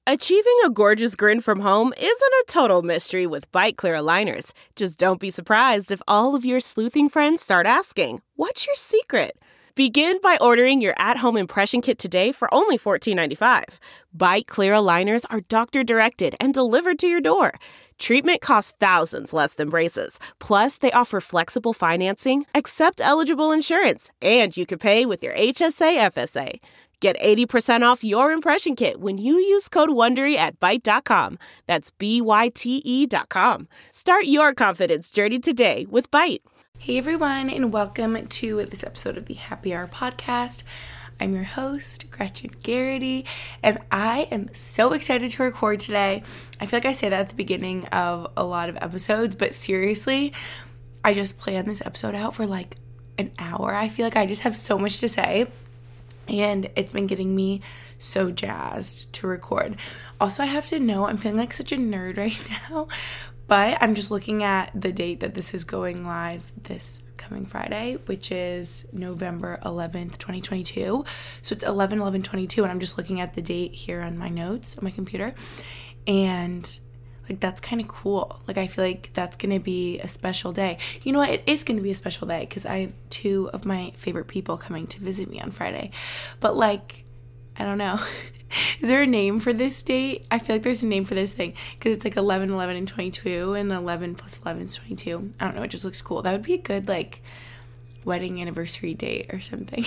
Achieving a gorgeous grin from home isn't a total mystery with Byte Clear aligners. Just don't be surprised if all of your sleuthing friends start asking, "What's your secret?" Begin by ordering your at-home impression kit today for only $14.95. Byte Clear aligners are doctor-directed and delivered to your door. Treatment costs thousands less than braces. Plus, they offer flexible financing, accept eligible insurance, and you can pay with your HSA FSA. Get 80% off your impression kit when you use code WONDERY at Byte.com. That's BYTE.com. Start your confidence journey today with Byte. Hey everyone, and welcome to this episode of the Happy Hour podcast. I'm your host, Gretchen Garrity, and I am so excited to record today. I feel like I say that at the beginning of a lot of episodes, but seriously, I just planned this episode out for like an hour. I feel like I just have so much to say. And it's been getting me so jazzed to record. Also, I have to know, I'm feeling like such a nerd right now, but I'm just looking at the date that this is going live this coming Friday, which is November 11th, 2022. So it's 11/11/22, and I'm just looking at the date here on my notes on my computer. And like, that's kind of cool. Like, I feel like that's going to be a special day. You know what? It is going to be a special day because I have two of my favorite people coming to visit me on Friday. But, like, I don't know. Is there a name for this date? I feel like there's a name for this thing because it's like 11/11/22 and 11 plus 11 is 22. I don't know. It just looks cool. That would be a good, like, wedding anniversary date or something.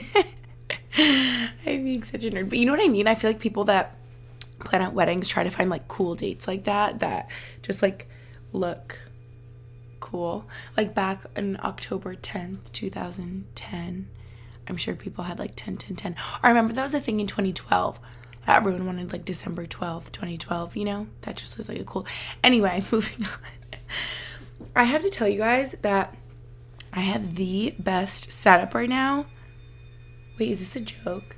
I'm being such a nerd. But you know what I mean? I feel like people that plan out weddings try to find like cool dates like that just like look cool. Like back in October 10th, 2010, I'm sure people had like 10-10-10. I remember that was a thing in 2012. Everyone wanted like December 12th, 2012, you know? That just was like a cool. Anyway, moving on. I have to tell you guys that I have the best setup right now. Wait, is this a joke?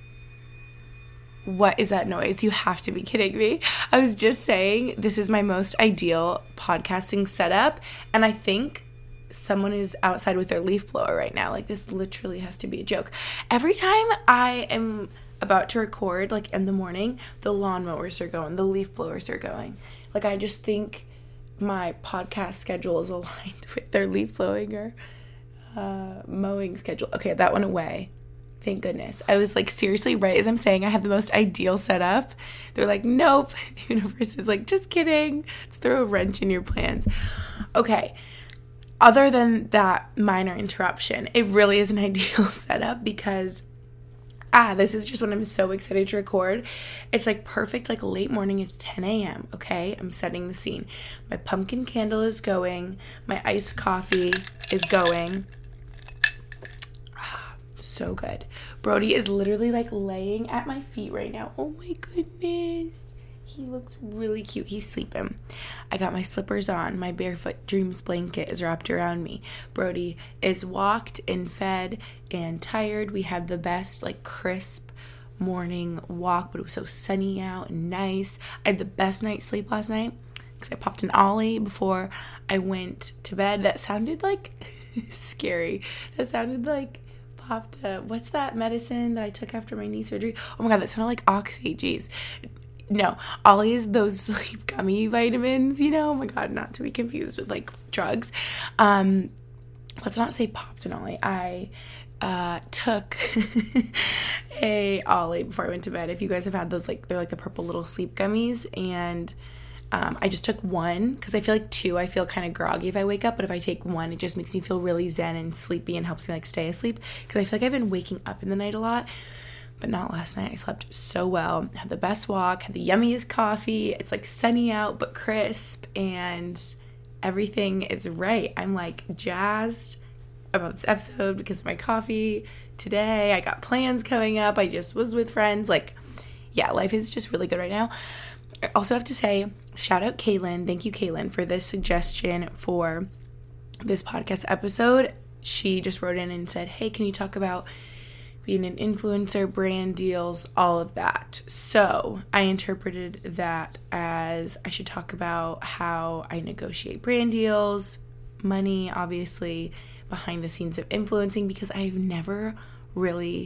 What is that noise? You have to be kidding me. I was just saying this is my most ideal podcasting setup, and I think someone is outside with their leaf blower right now. Like, this literally has to be a joke. Every time I am about to record, like in the morning, the lawnmowers are going, the leaf blowers are going. Like, I just think my podcast schedule is aligned with their leaf blowing or mowing schedule. Okay, that went away. Thank goodness. I was like, seriously, right as I'm saying I have the most ideal setup, they're like, nope. The universe is like, just kidding. Let's throw a wrench in your plans. Okay. Other than that minor interruption, it really is an ideal setup because, this is just when I'm so excited to record. It's like perfect, like late morning. It's 10 a.m., okay? I'm setting the scene. My pumpkin candle is going. My iced coffee is going. So good. Brody is literally like laying at my feet right now. Oh my goodness. He looks really cute. He's sleeping. I got my slippers on. My Barefoot Dreams blanket is wrapped around me. Brody is walked and fed and tired. We had the best like crisp morning walk, but it was so sunny out and nice. I had the best night's sleep last night because I popped an Ollie before I went to bed. That sounded like scary. That sounded like popped what's that medicine that I took after my knee surgery? Oh my god, that sounded like Oxy. Jeez. No, Ollie's those sleep gummy vitamins, you know? Oh my god, not to be confused with like drugs. Let's not say popped an Ollie. I took a Ollie before I went to bed. If you guys have had those, like, they're like the purple little sleep gummies, and I just took one because I feel like two, I feel kind of groggy if I wake up, but if I take one, it just makes me feel really zen and sleepy and helps me like stay asleep because I feel like I've been waking up in the night a lot, but not last night. I slept so well, had the best walk, had the yummiest coffee. It's like sunny out but crisp, and everything is right. I'm like jazzed about this episode because of my coffee today. I got plans coming up. I just was with friends. Like, yeah, life is just really good right now. I also have to say, shout out Kaylin. Thank you, Kaylin, for this suggestion for this podcast episode. She just wrote in and said, hey, can you talk about being an influencer, brand deals, all of that? So I interpreted that as I should talk about how I negotiate brand deals, money, obviously, behind the scenes of influencing, because I've never really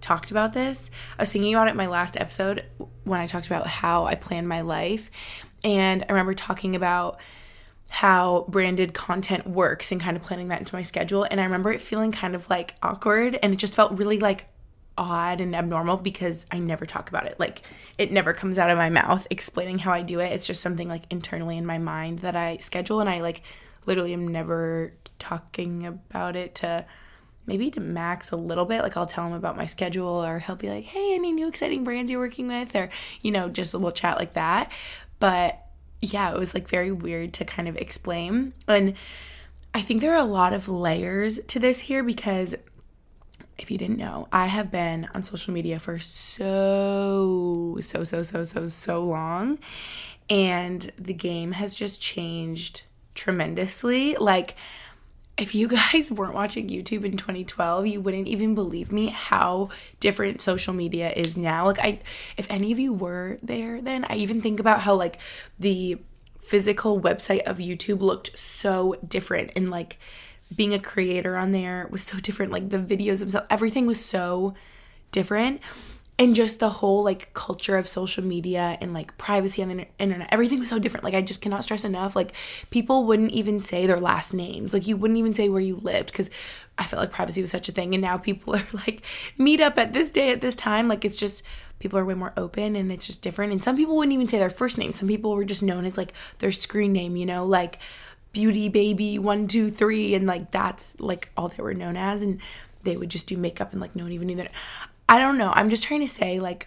talked about this. I was thinking about it in my last episode when I talked about how I plan my life. And I remember talking about how branded content works and kind of planning that into my schedule. And I remember it feeling kind of like awkward, and it just felt really like odd and abnormal because I never talk about it. Like, it never comes out of my mouth explaining how I do it. It's just something like internally in my mind that I schedule, and I like literally am never talking about it to Max a little bit. Like, I'll tell him about my schedule, or he'll be like, hey, any new exciting brands you're working with, or, just a little chat like that. But yeah, it was like very weird to kind of explain. And I think there are a lot of layers to this here, because if you didn't know, I have been on social media for so long, and the game has just changed tremendously. Like, if you guys weren't watching YouTube in 2012, you wouldn't even believe me how different social media is now. Like, if any of you were there then, I even think about how like the physical website of YouTube looked so different, and like being a creator on there was so different. Like, the videos themselves, everything was so different. And just the whole like culture of social media and like privacy on the internet, everything was so different. Like, I just cannot stress enough. Like, people wouldn't even say their last names. Like, you wouldn't even say where you lived, because I felt like privacy was such a thing. And now people are like, meet up at this day at this time. Like, it's just, people are way more open, and it's just different. And some people wouldn't even say their first name. Some people were just known as like their screen name, like Beauty Baby 123, and like that's like all they were known as. And they would just do makeup, and like no one even knew that. I don't know. I'm just trying to say, like,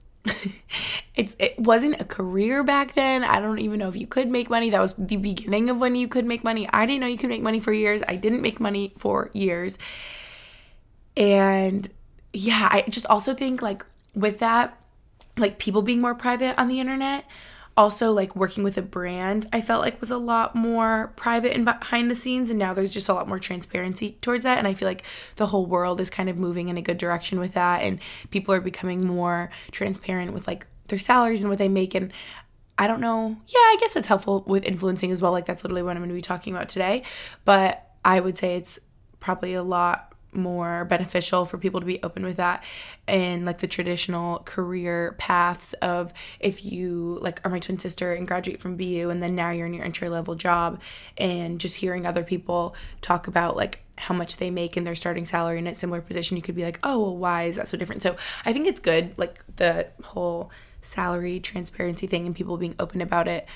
it wasn't a career back then. I don't even know if you could make money. That was the beginning of when you could make money. I didn't know you could make money for years. I didn't make money for years. And yeah, I just also think like with that, like people being more private on the internet, also like working with a brand, I felt like was a lot more private and behind the scenes, and now there's just a lot more transparency towards that. And I feel like the whole world is kind of moving in a good direction with that, and people are becoming more transparent with like their salaries and what they make. And I don't know, yeah, I guess it's helpful with influencing as well. Like, that's literally what I'm going to be talking about today. But I would say it's probably a lot more beneficial for people to be open with that, and like the traditional career paths of, if you like are my twin sister and graduate from BU, and then now you're in your entry level job, and just hearing other people talk about like how much they make and their starting salary in a similar position, you could be like, oh, well, why is that so different? So I think it's good, like the whole salary transparency thing and people being open about it,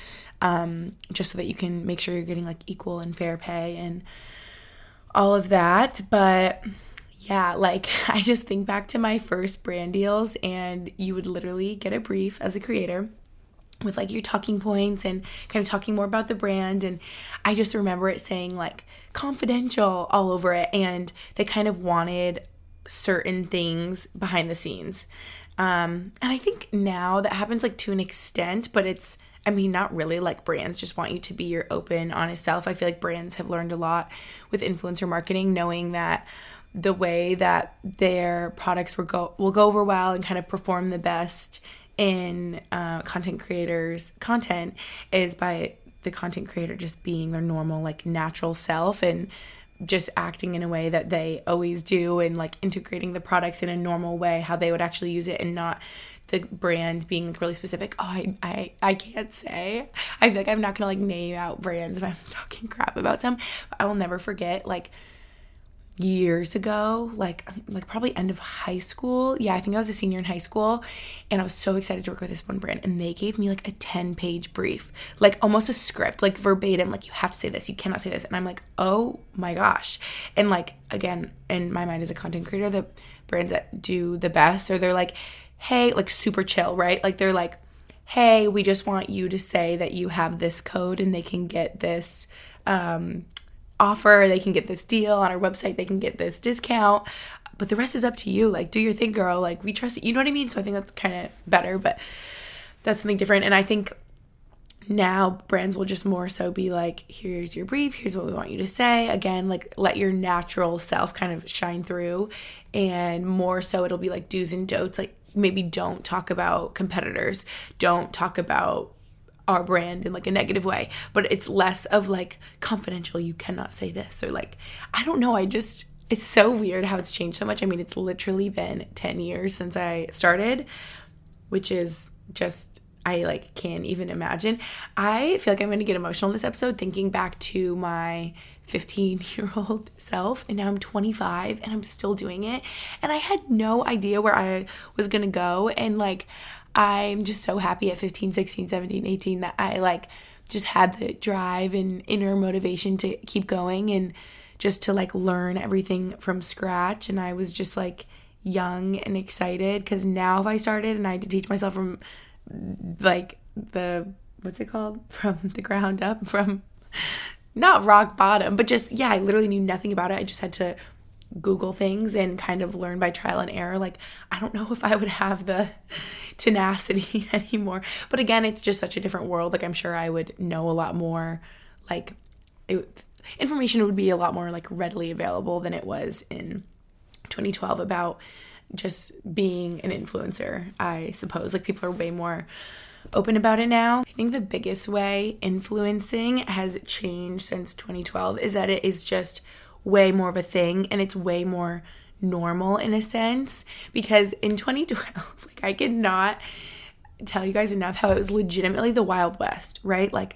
just so that you can make sure you're getting like equal and fair pay and all of that. But yeah, like I just think back to my first brand deals, and you would literally get a brief as a creator with like your talking points and kind of talking more about the brand. And I just remember it saying like confidential all over it, and they kind of wanted certain things behind the scenes. And I think now that happens like to an extent, but it's, I mean, not really. Like, brands just want you to be your open, honest self. I feel like brands have learned a lot with influencer marketing, knowing that the way that their products will go over well and kind of perform the best in content creators' content is by the content creator just being their normal, like, natural self, and just acting in a way that they always do, and like integrating the products in a normal way, how they would actually use it, and not the brand being like really specific. Oh, I can't say. I feel like I'm not gonna like name out brands if I'm talking crap about some. But I will never forget, like, years ago, like probably end of high school. Yeah, I think I was a senior in high school, and I was so excited to work with this one brand, and they gave me like a 10-page brief, like almost a script, like verbatim, like you have to say this, you cannot say this. And I'm like, oh my gosh. And like, again, in my mind as a content creator, the brands that do the best, or they're like, hey, like super chill, right? Like they're like, hey, we just want you to say that you have this code and they can get this offer, they can get this deal on our website, they can get this discount, but the rest is up to you. Like, do your thing, girl. Like, we trust you. You know what I mean? So I think that's kind of better, but that's something different. And I think now brands will just more so be like, here's your brief, here's what we want you to say. Again, like, let your natural self kind of shine through, and more so it'll be like do's and don'ts. Like, maybe don't talk about competitors, don't talk about our brand in like a negative way, but it's less of like confidential, you cannot say this, or like, I don't know, I it's so weird how it's changed so much. I mean, it's literally been 10 years since I started, which is just, I like can't even imagine. I feel like I'm going to get emotional in this episode thinking back to my 15-year-old self, and now I'm 25 and I'm still doing it, and I had no idea where I was going to go, and like I'm just so happy at 15, 16, 17, 18 that I like just had the drive and inner motivation to keep going and just to like learn everything from scratch. And I was just like young and excited, because now if I started and I had to teach myself from like what's it called? From the ground up, from not rock bottom, but just, yeah, I literally knew nothing about it. I just had to Google things and kind of learn by trial and error. Like, I don't know if I would have the tenacity anymore. But again, it's just such a different world. Like, I'm sure I would know a lot more, like, information would be a lot more like readily available than it was in 2012 about just being an influencer, I suppose. Like, people are way more open about it now. I think the biggest way influencing has changed since 2012 is that it is just way more of a thing, and it's way more normal in a sense, because in 2012, like, I cannot tell you guys enough how it was legitimately the Wild West, right? Like,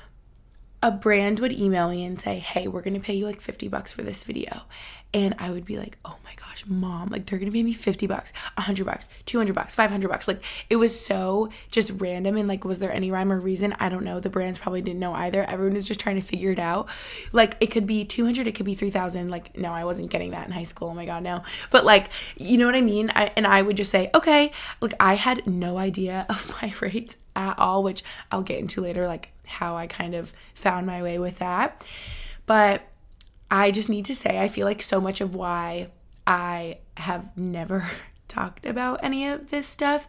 a brand would email me and say, hey, we're going to pay you like $50 for this video. And I would be like, oh my gosh, mom, like they're going to pay me $50, $100, $200, $500. Like, it was so just random. And like, was there any rhyme or reason? I don't know. The brands probably didn't know either. Everyone was just trying to figure it out. Like, it could be 200, it could be 3,000. Like, no, I wasn't getting that in high school. Oh my God, no. But like, you know what I mean? I would just say, okay, like, I had no idea of my rates at all, which I'll get into later, like how I kind of found my way with that. But I just need to say, I feel like so much of why I have never talked about any of this stuff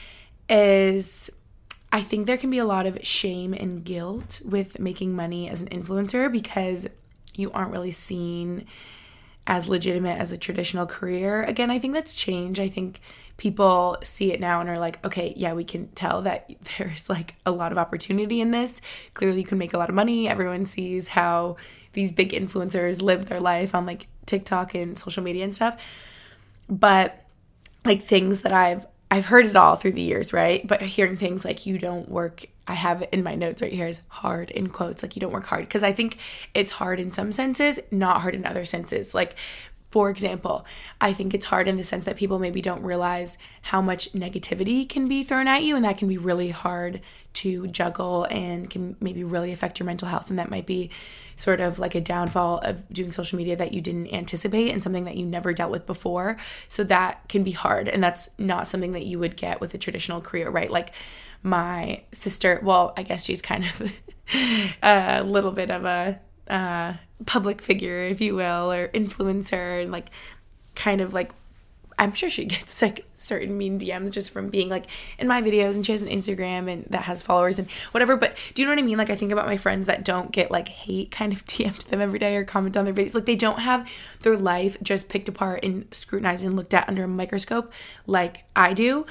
is I think there can be a lot of shame and guilt with making money as an influencer, because you aren't really seen as legitimate as a traditional career. Again, I think that's changed. I think people see it now and are like, okay, yeah, we can tell that there's like a lot of opportunity in this. Clearly you can make a lot of money. Everyone sees how these big influencers live their life on like TikTok and social media and stuff. But like, things that I've heard it all through the years, right? But hearing things like, you don't work, I have in my notes right here is hard in quotes, like you don't work hard. Because I think it's hard in some senses, not hard in other senses. Like, for example, I think it's hard in the sense that people maybe don't realize how much negativity can be thrown at you, and that can be really hard to juggle and can maybe really affect your mental health. And that might be sort of like a downfall of doing social media that you didn't anticipate and something that you never dealt with before. So that can be hard, and that's not something that you would get with a traditional career, right? Like, my sister, well, I guess she's kind of a little bit of a public figure, if you will, or influencer, and like kind of like, I'm sure she gets like certain mean DMs just from being like in my videos, and she has an Instagram and that has followers and whatever. But do you know what I mean? Like, I think about my friends that don't get like hate kind of DM'd to them every day or comment on their videos. Like, they don't have their life just picked apart and scrutinized and looked at under a microscope like I do.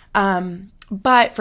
But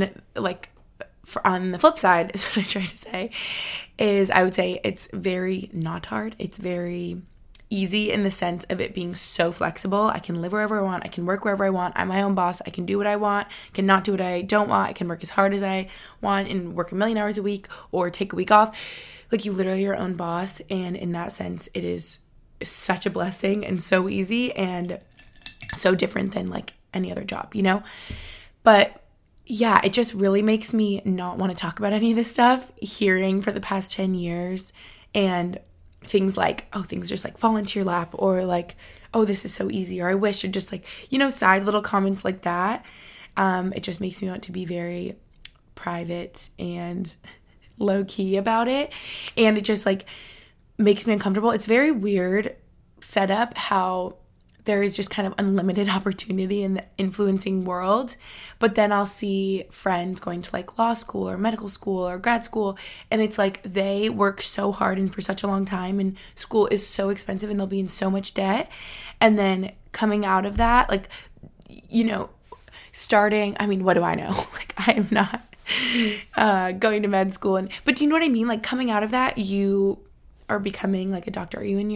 on the flip side, is what I'm trying to say, is I would say it's very not hard. It's very easy in the sense of it being so flexible. I can live wherever I want. I can work wherever I want. I'm my own boss. I can do what I want. I can not do what I don't want. I can work as hard as I want and work 1,000,000 hours a week or take a week off. Like, you literally are your own boss. And in that sense, it is such a blessing and so easy and so different than like any other job, you know? But yeah, it just really makes me not want to talk about any of this stuff, hearing for the past 10 years and things like, oh, things just like fall into your lap, or like, oh, this is so easy, or I wish, or just like, you know, side little comments like that. It just makes me want to be very private and low key about it. And it just like makes me uncomfortable. It's very weird setup how there is just kind of unlimited opportunity in the influencing world. But then I'll see friends going to like law school or medical school or grad school, and it's like they work so hard and for such a long time, and school is so expensive and they'll be in so much debt. And then coming out of that, like, you know, starting, I mean, what do I know? Like, I am not going to med school. But do you know what I mean? Like, coming out of that, you are becoming like a doctor. Are you in your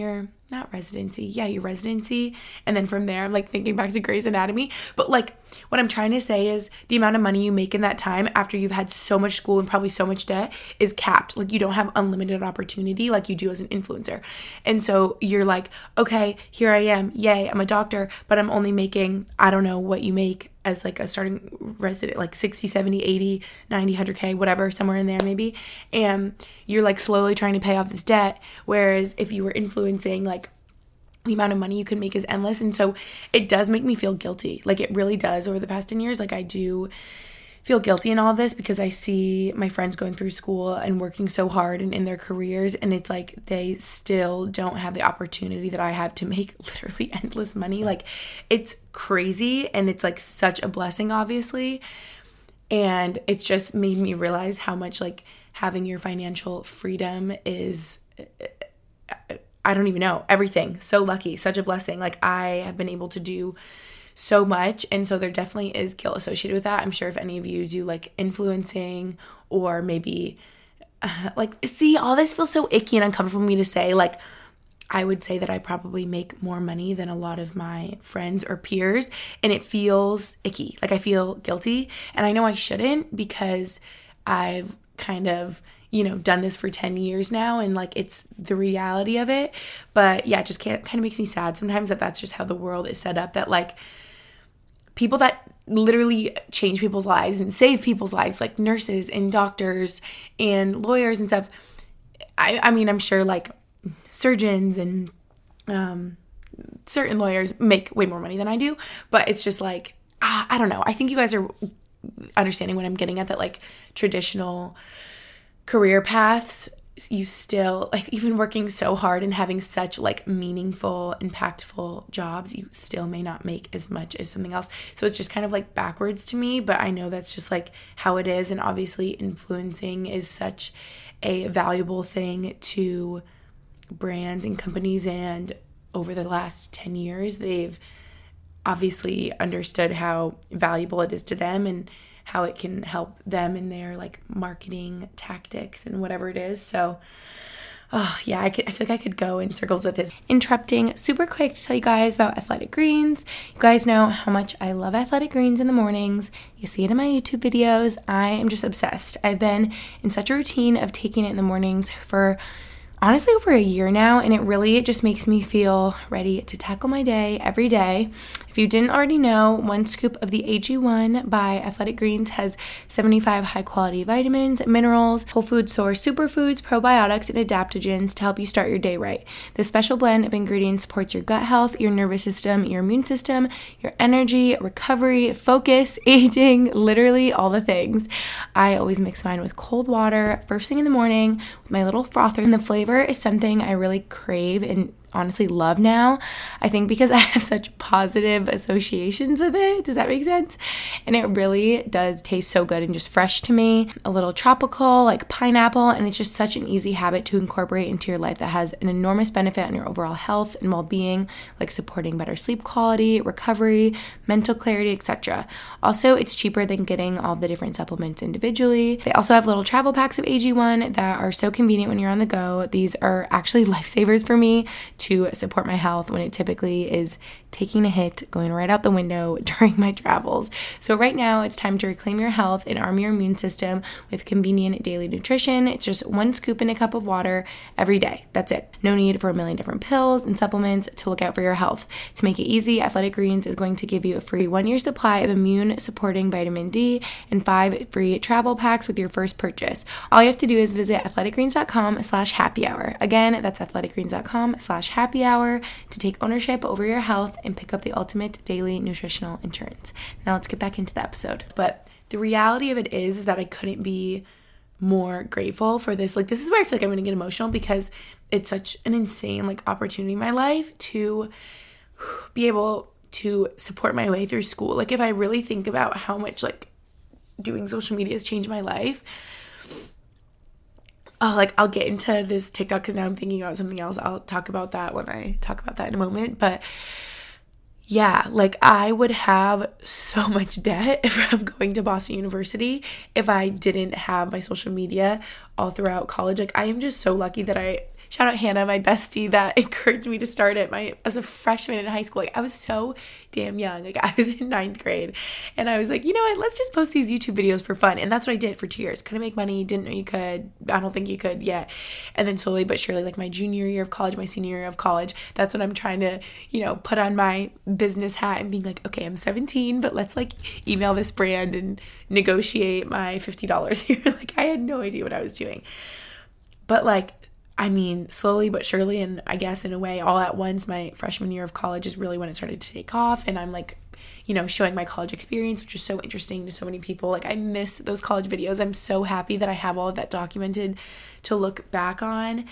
not residency. Yeah, your residency. And then from there, I'm like thinking back to Grey's Anatomy. But like what I'm trying to say is the amount of money you make in that time after you've had so much school and probably so much debt is capped. Like you don't have unlimited opportunity like you do as an influencer. And so you're like, okay, here I am. Yay, I'm a doctor, but I'm only making, I don't know what you make as like a starting resident, like 60, 70, 80, 90, 100K, whatever, somewhere in there maybe. And you're like slowly trying to pay off this debt. Whereas if you were influencing, like the amount of money you can make is endless. And so it does make me feel guilty. Like it really does over the past 10 years. Like I do feel guilty in all of this because I see my friends going through school and working so hard and in their careers, and it's like they still don't have the opportunity that I have to make literally endless money. Like it's crazy, and it's like such a blessing, obviously. And it's just made me realize how much like having your financial freedom is, I don't even know, everything. So lucky, such a blessing. Like I have been able to do so much, and so there definitely is guilt associated with that. I'm sure if any of you do like influencing or maybe like, see, all this feels so icky and uncomfortable for me to say. Like I would say that I probably make more money than a lot of my friends or peers, and it feels icky. Like I feel guilty, and I know I shouldn't because I've kind of, you know, done this for 10 years now, and like it's the reality of it. But yeah, it just kind of makes me sad sometimes that that's just how the world is set up, that like people that literally change people's lives and save people's lives, like nurses and doctors and lawyers and stuff. I mean, I'm sure like surgeons and certain lawyers make way more money than I do, but it's just like, I don't know. I think you guys are understanding what I'm getting at, that like traditional career paths, you still, like even working so hard and having such like meaningful, impactful jobs, you still may not make as much as something else. So it's just kind of like backwards to me, but I know that's just like how it is. And obviously influencing is such a valuable thing to brands and companies, and over the last 10 years they've obviously understood how valuable it is to them and how it can help them in their like marketing tactics and whatever it is. So yeah, I feel like I could go in circles with this. Interrupting super quick to tell you guys about Athletic Greens. You guys know how much I love Athletic Greens in the mornings. You see it in my YouTube videos. I am just obsessed. I've been in such a routine of taking it in the mornings for honestly over a year now, and it just makes me feel ready to tackle my day every day. If you didn't already know, 1 scoop of the AG1 by Athletic Greens has 75 high-quality vitamins, minerals, whole food source superfoods, probiotics, and adaptogens to help you start your day right. This special blend of ingredients supports your gut health, your nervous system, your immune system, your energy, recovery, focus, aging, literally all the things. I always mix mine with cold water first thing in the morning with my little frother, and the flavor is something I really crave and honestly love now. I think because I have such positive associations with it. Does that make sense? And it really does taste so good and just fresh to me. A little tropical, like pineapple, and it's just such an easy habit to incorporate into your life that has an enormous benefit on your overall health and well-being, like supporting better sleep quality, recovery, mental clarity, etc. Also, it's cheaper than getting all the different supplements individually. They also have little travel packs of AG1 that are so convenient when you're on the go. These are actually lifesavers for me to support my health when it typically is taking a hit, going right out the window during my travels. So right now it's time to reclaim your health and arm your immune system with convenient daily nutrition. It's just 1 scoop in a cup of water every day. That's it. No need for a million different pills and supplements to look out for your health. To make it easy, Athletic Greens is going to give you a free 1-year supply of immune supporting vitamin D and 5 free travel packs with your first purchase. All you have to do is visit athleticgreens.com/happyhour. Again, that's athleticgreens.com/happyhour to take ownership over your health and pick up the ultimate daily nutritional insurance. Now let's get back into the episode. But the reality of it is that I couldn't be more grateful for this. Like, this is where I feel like I'm going to get emotional because it's such an insane like opportunity in my life to be able to support my way through school. Like, if I really think about how much like doing social media has changed my life, I'll get into this TikTok because now I'm thinking about something else. I'll talk about that when I talk about that in a moment. But yeah, like I would have so much debt from going to Boston University if I didn't have my social media all throughout college. Like, I am just so lucky that I shout out Hannah, my bestie, that encouraged me to start it as a freshman in high school. Like, I was so damn young. Like, I was in 9th grade, and I was like, you know what, let's just post these YouTube videos for fun. And that's what I did for 2 years. Couldn't make money, didn't know you could. I don't think you could yet. And then slowly but surely, like my junior year of college, my senior year of college, that's when I'm trying to, put on my business hat and being like, okay, I'm 17, but let's like email this brand and negotiate my $50 here. Like, I had no idea what I was doing. But like, I mean, slowly but surely, and I guess in a way all at once, my freshman year of college is really when it started to take off. And I'm like, showing my college experience, which is so interesting to so many people. Like, I miss those college videos. I'm so happy that I have all of that documented to look back on.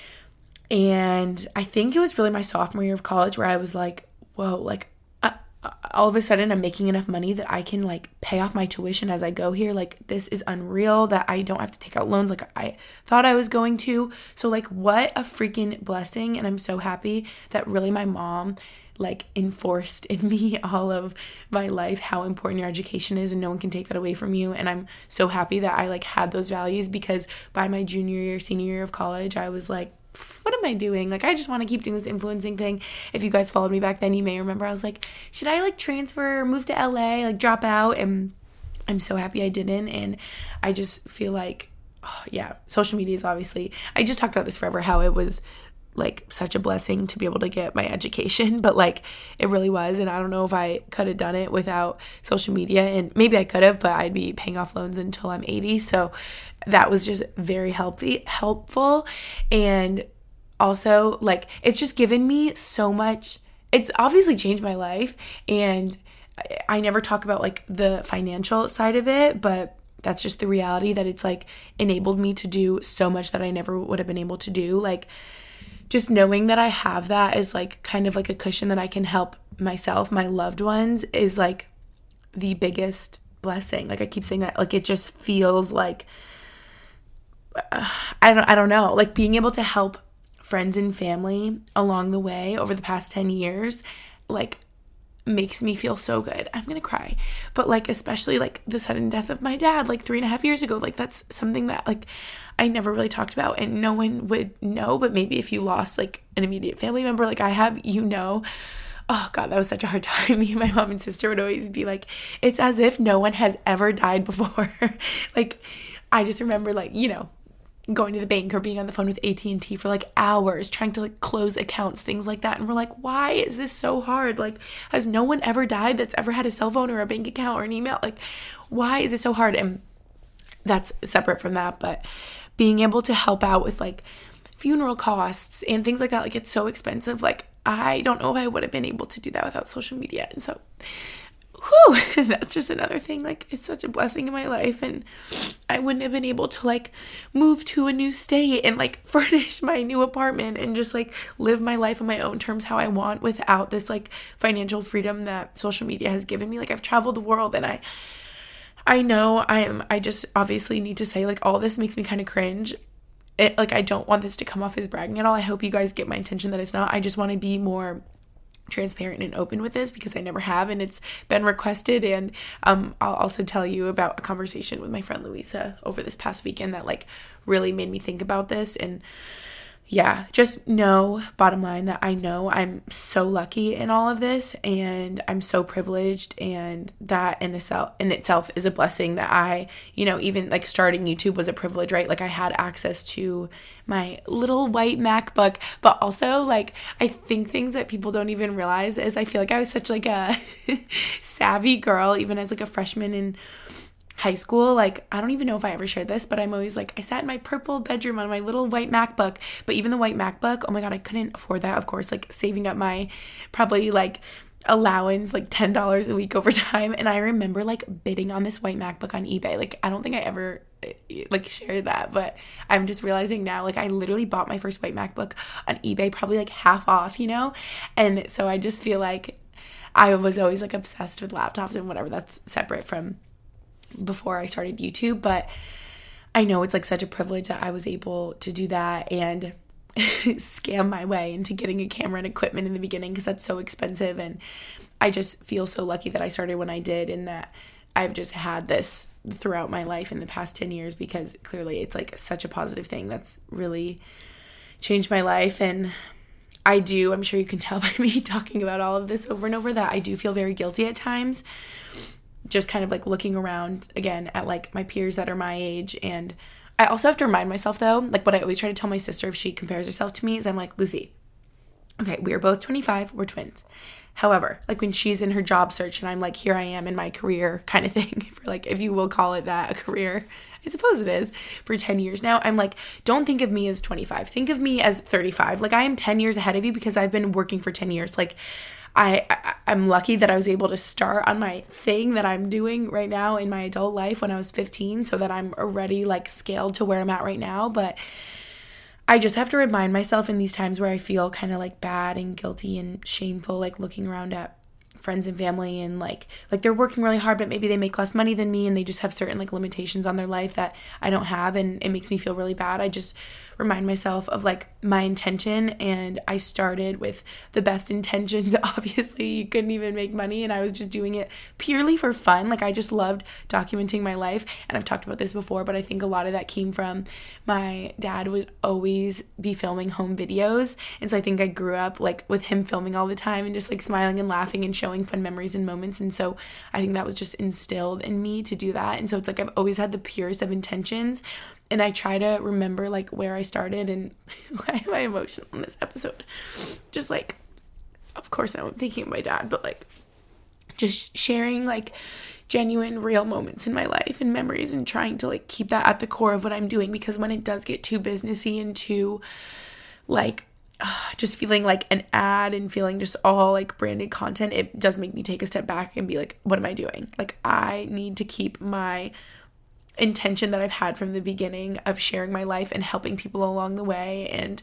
And I think it was really my sophomore year of college where I was like, whoa, like all of a sudden I'm making enough money that I can like pay off my tuition as I go here. Like, this is unreal that I don't have to take out loans like I thought I was going to. So like, what a freaking blessing. And I'm so happy that really my mom like enforced in me all of my life how important your education is, and no one can take that away from you. And I'm so happy that I like had those values, because by my junior year, senior year of college, I was like, what am I doing? Like, I just want to keep doing this influencing thing. If you guys followed me back then, you may remember I was like, should I like transfer, move to LA, like drop out? And I'm so happy I didn't. And I just feel like, social media is obviously, I just talked about this forever, how it was like such a blessing to be able to get my education, but like it really was. And I don't know if I could have done it without social media, and maybe I could have, but I'd be paying off loans until I'm 80. So that was just very helpful. And also like, it's just given me so much. It's obviously changed my life, and I never talk about like the financial side of it, but that's just the reality, that it's like enabled me to do so much that I never would have been able to do. Like, just knowing that I have that is like kind of like a cushion that I can help myself, my loved ones, is like the biggest blessing. Like, I keep saying that, like, it just feels like, I don't know, like being able to help friends and family along the way over the past 10 years, like, makes me feel so good. I'm gonna cry. But like, especially like the sudden death of my dad like 3.5 years ago, like that's something that like I never really talked about, and no one would know. But maybe if you lost like an immediate family member like I have, oh God, that was such a hard time. Me and my mom and sister would always be like, it's as if no one has ever died before. Like, I just remember like, going to the bank or being on the phone with AT&T for like hours trying to like close accounts, things like that. And we're like, why is this so hard? Like, has no one ever died that's ever had a cell phone or a bank account or an email? Like, why is it so hard? And that's separate from that, but being able to help out with like funeral costs and things like that, like, it's so expensive. Like, I don't know if I would have been able to do that without social media. And so that's just another thing. Like, it's such a blessing in my life, and I wouldn't have been able to like move to a new state and like furnish my new apartment and just like live my life on my own terms how I want without this like financial freedom that social media has given me. Like, I've traveled the world, and I know I just obviously need to say like all this makes me kind of cringe. Like, I don't want this to come off as bragging at all. I hope you guys get my intention that it's not. I just want to be more transparent and open with this because I never have, and it's been requested. And I'll also tell you about a conversation with my friend Louisa over this past weekend that like really made me think about this. And yeah, just know, bottom line, that I know I'm so lucky in all of this, and I'm so privileged, and that in itself is a blessing. That I, even like starting YouTube was a privilege, right? Like, I had access to my little white MacBook, but also like, I think things that people don't even realize is I feel like I was such like a savvy girl, even as like a freshman in high school. Like, I don't even know if I ever shared this, but I'm always like, I sat in my purple bedroom on my little white MacBook. But even the white MacBook, oh my God, I couldn't afford that, of course, like saving up my probably like allowance, like $10 a week over time. And I remember like bidding on this white MacBook on eBay. Like, I don't think I ever like shared that, but I'm just realizing now, like, I literally bought my first white MacBook on eBay probably like half off, And so I just feel like I was always like obsessed with laptops and whatever. That's separate from before I started YouTube, but I know it's like such a privilege that I was able to do that and scam my way into getting a camera and equipment in the beginning, because that's so expensive. And I just feel so lucky that I started when I did, and that I've just had this throughout my life in the past 10 years, because clearly it's like such a positive thing that's really changed my life. And I'm sure you can tell by me talking about all of this over and over, that I do feel very guilty at times. Just kind of like looking around again at like my peers that are my age. And I also have to remind myself though, like what I always try to tell my sister if she compares herself to me is I'm like, Lucy, okay, we are both 25, we're twins. However, like when she's in her job search and I'm like, here I am in my career kind of thing, for like, if you will call it that, a career, I suppose it is, for 10 years now, I'm like, don't think of me as 25. Think of me as 35. Like I am 10 years ahead of you because I've been working for 10 years. Like I'm lucky that I was able to start on my thing that I'm doing right now in my adult life when I was 15, so that I'm already like scaled to where I'm at right now. But I just have to remind myself in these times where I feel kind of like bad and guilty and shameful, like looking around at friends and family and like they're working really hard, but maybe they make less money than me and they just have certain like limitations on their life that I don't have, and it makes me feel really bad. I just remind myself of like my intention, and I started with the best intentions. Obviously you couldn't even make money, and I was just doing it purely for fun. Like I just loved documenting my life, and I've talked about this before, but I think a lot of that came from my dad would always be filming home videos, and so I think I grew up like with him filming all the time and just like smiling and laughing and showing fun memories and moments. And so I think that was just instilled in me to do that. And so it's like I've always had the purest of intentions, and I try to remember like where I started. And why am I emotional in this episode? Just like, of course I'm thinking of my dad, but like just sharing like genuine real moments in my life and memories, and trying to like keep that at the core of what I'm doing, because when it does get too businessy and too like just feeling like an ad and feeling just all like branded content, it does make me take a step back and be like, what am I doing? Like I need to keep my intention that I've had from the beginning of sharing my life and helping people along the way. And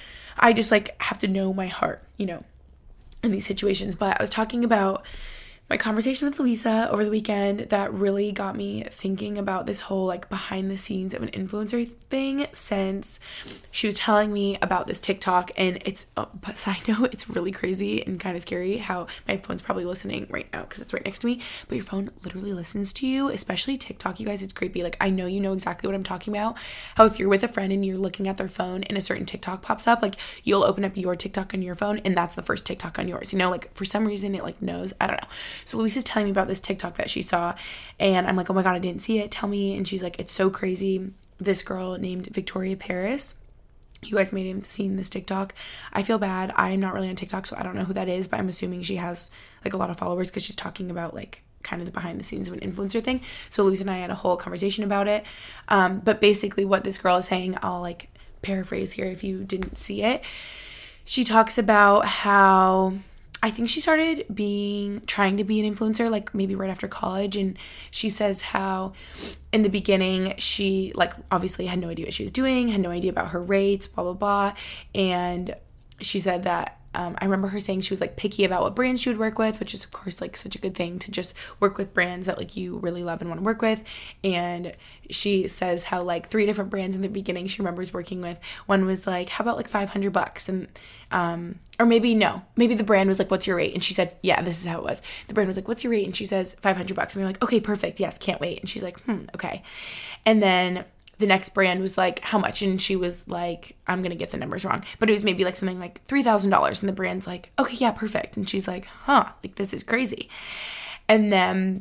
I just like have to know my heart, you know, in these situations. But I was talking about my conversation with Louisa over the weekend that really got me thinking about this whole like behind the scenes of an influencer thing, since she was telling me about this TikTok. And it's, but side note, it's really crazy and kind of scary how my phone's probably listening right now because it's right next to me, but your phone literally listens to you, especially TikTok, you guys. It's creepy. Like I know you know exactly what I'm talking about, how if you're with a friend and you're looking at their phone and a certain TikTok pops up, like you'll open up your TikTok on your phone and that's the first TikTok on yours, you know, like for some reason it like knows, I don't know. So Louisa's telling me about this TikTok that she saw, and I'm like, oh my God, I didn't see it. Tell me. And she's like, it's so crazy. This girl named Victoria Paris. You guys may have seen this TikTok. I feel bad. I'm not really on TikTok, so I don't know who that is, but I'm assuming she has like a lot of followers because she's talking about like kind of the behind the scenes of an influencer thing. So Louisa and I had a whole conversation about it. But basically what this girl is saying, I'll like paraphrase here if you didn't see it. She talks about how I think she started trying to be an influencer like maybe right after college, and she says how in the beginning she like obviously had no idea what she was doing, had no idea about her rates, blah blah blah. And she said that I remember her saying she was like picky about what brands she would work with, which is of course like such a good thing to just work with brands that like you really love and want to work with. And she says how like 3 different brands in the beginning she remembers working with. One was like, how about like $500? And or maybe the brand was like, what's your rate? And she said, yeah, this is how it was. The brand was like, what's your rate? And she says $500. And they're like, okay, perfect. Yes, can't wait. And she's like, okay. And then the next brand was like, how much? And she was like, I'm going to get the numbers wrong, but it was maybe like something like $3,000. And the brand's like, okay, yeah, perfect. And she's like, like this is crazy. And then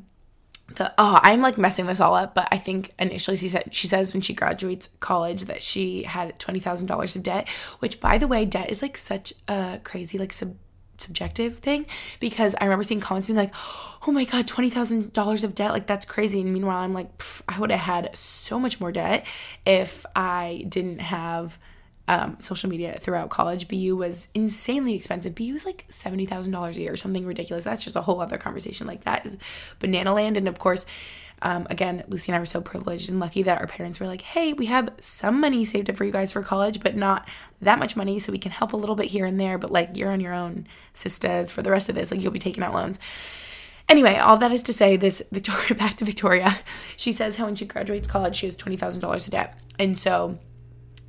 I'm like messing this all up, but I think initially she says when she graduates college that she had $20,000 of debt, which by the way, debt is like such a crazy, like subjective thing, because I remember seeing comments being like, oh my God, $20,000 of debt, like that's crazy. And meanwhile I'm like, I would have had so much more debt if I didn't have social media throughout college. BU was insanely expensive. BU was like $70,000 a year or something ridiculous. That's just a whole other conversation. Like that is banana land. And of course, again, Lucy and I were so privileged and lucky that our parents were like, hey, we have some money saved up for you guys for college, but not that much money, so we can help a little bit here and there, but like you're on your own, sisters, for the rest of this, like you'll be taking out loans. Anyway, all that is to say, this back to Victoria, she says how when she graduates college, she has $20,000 of debt. And so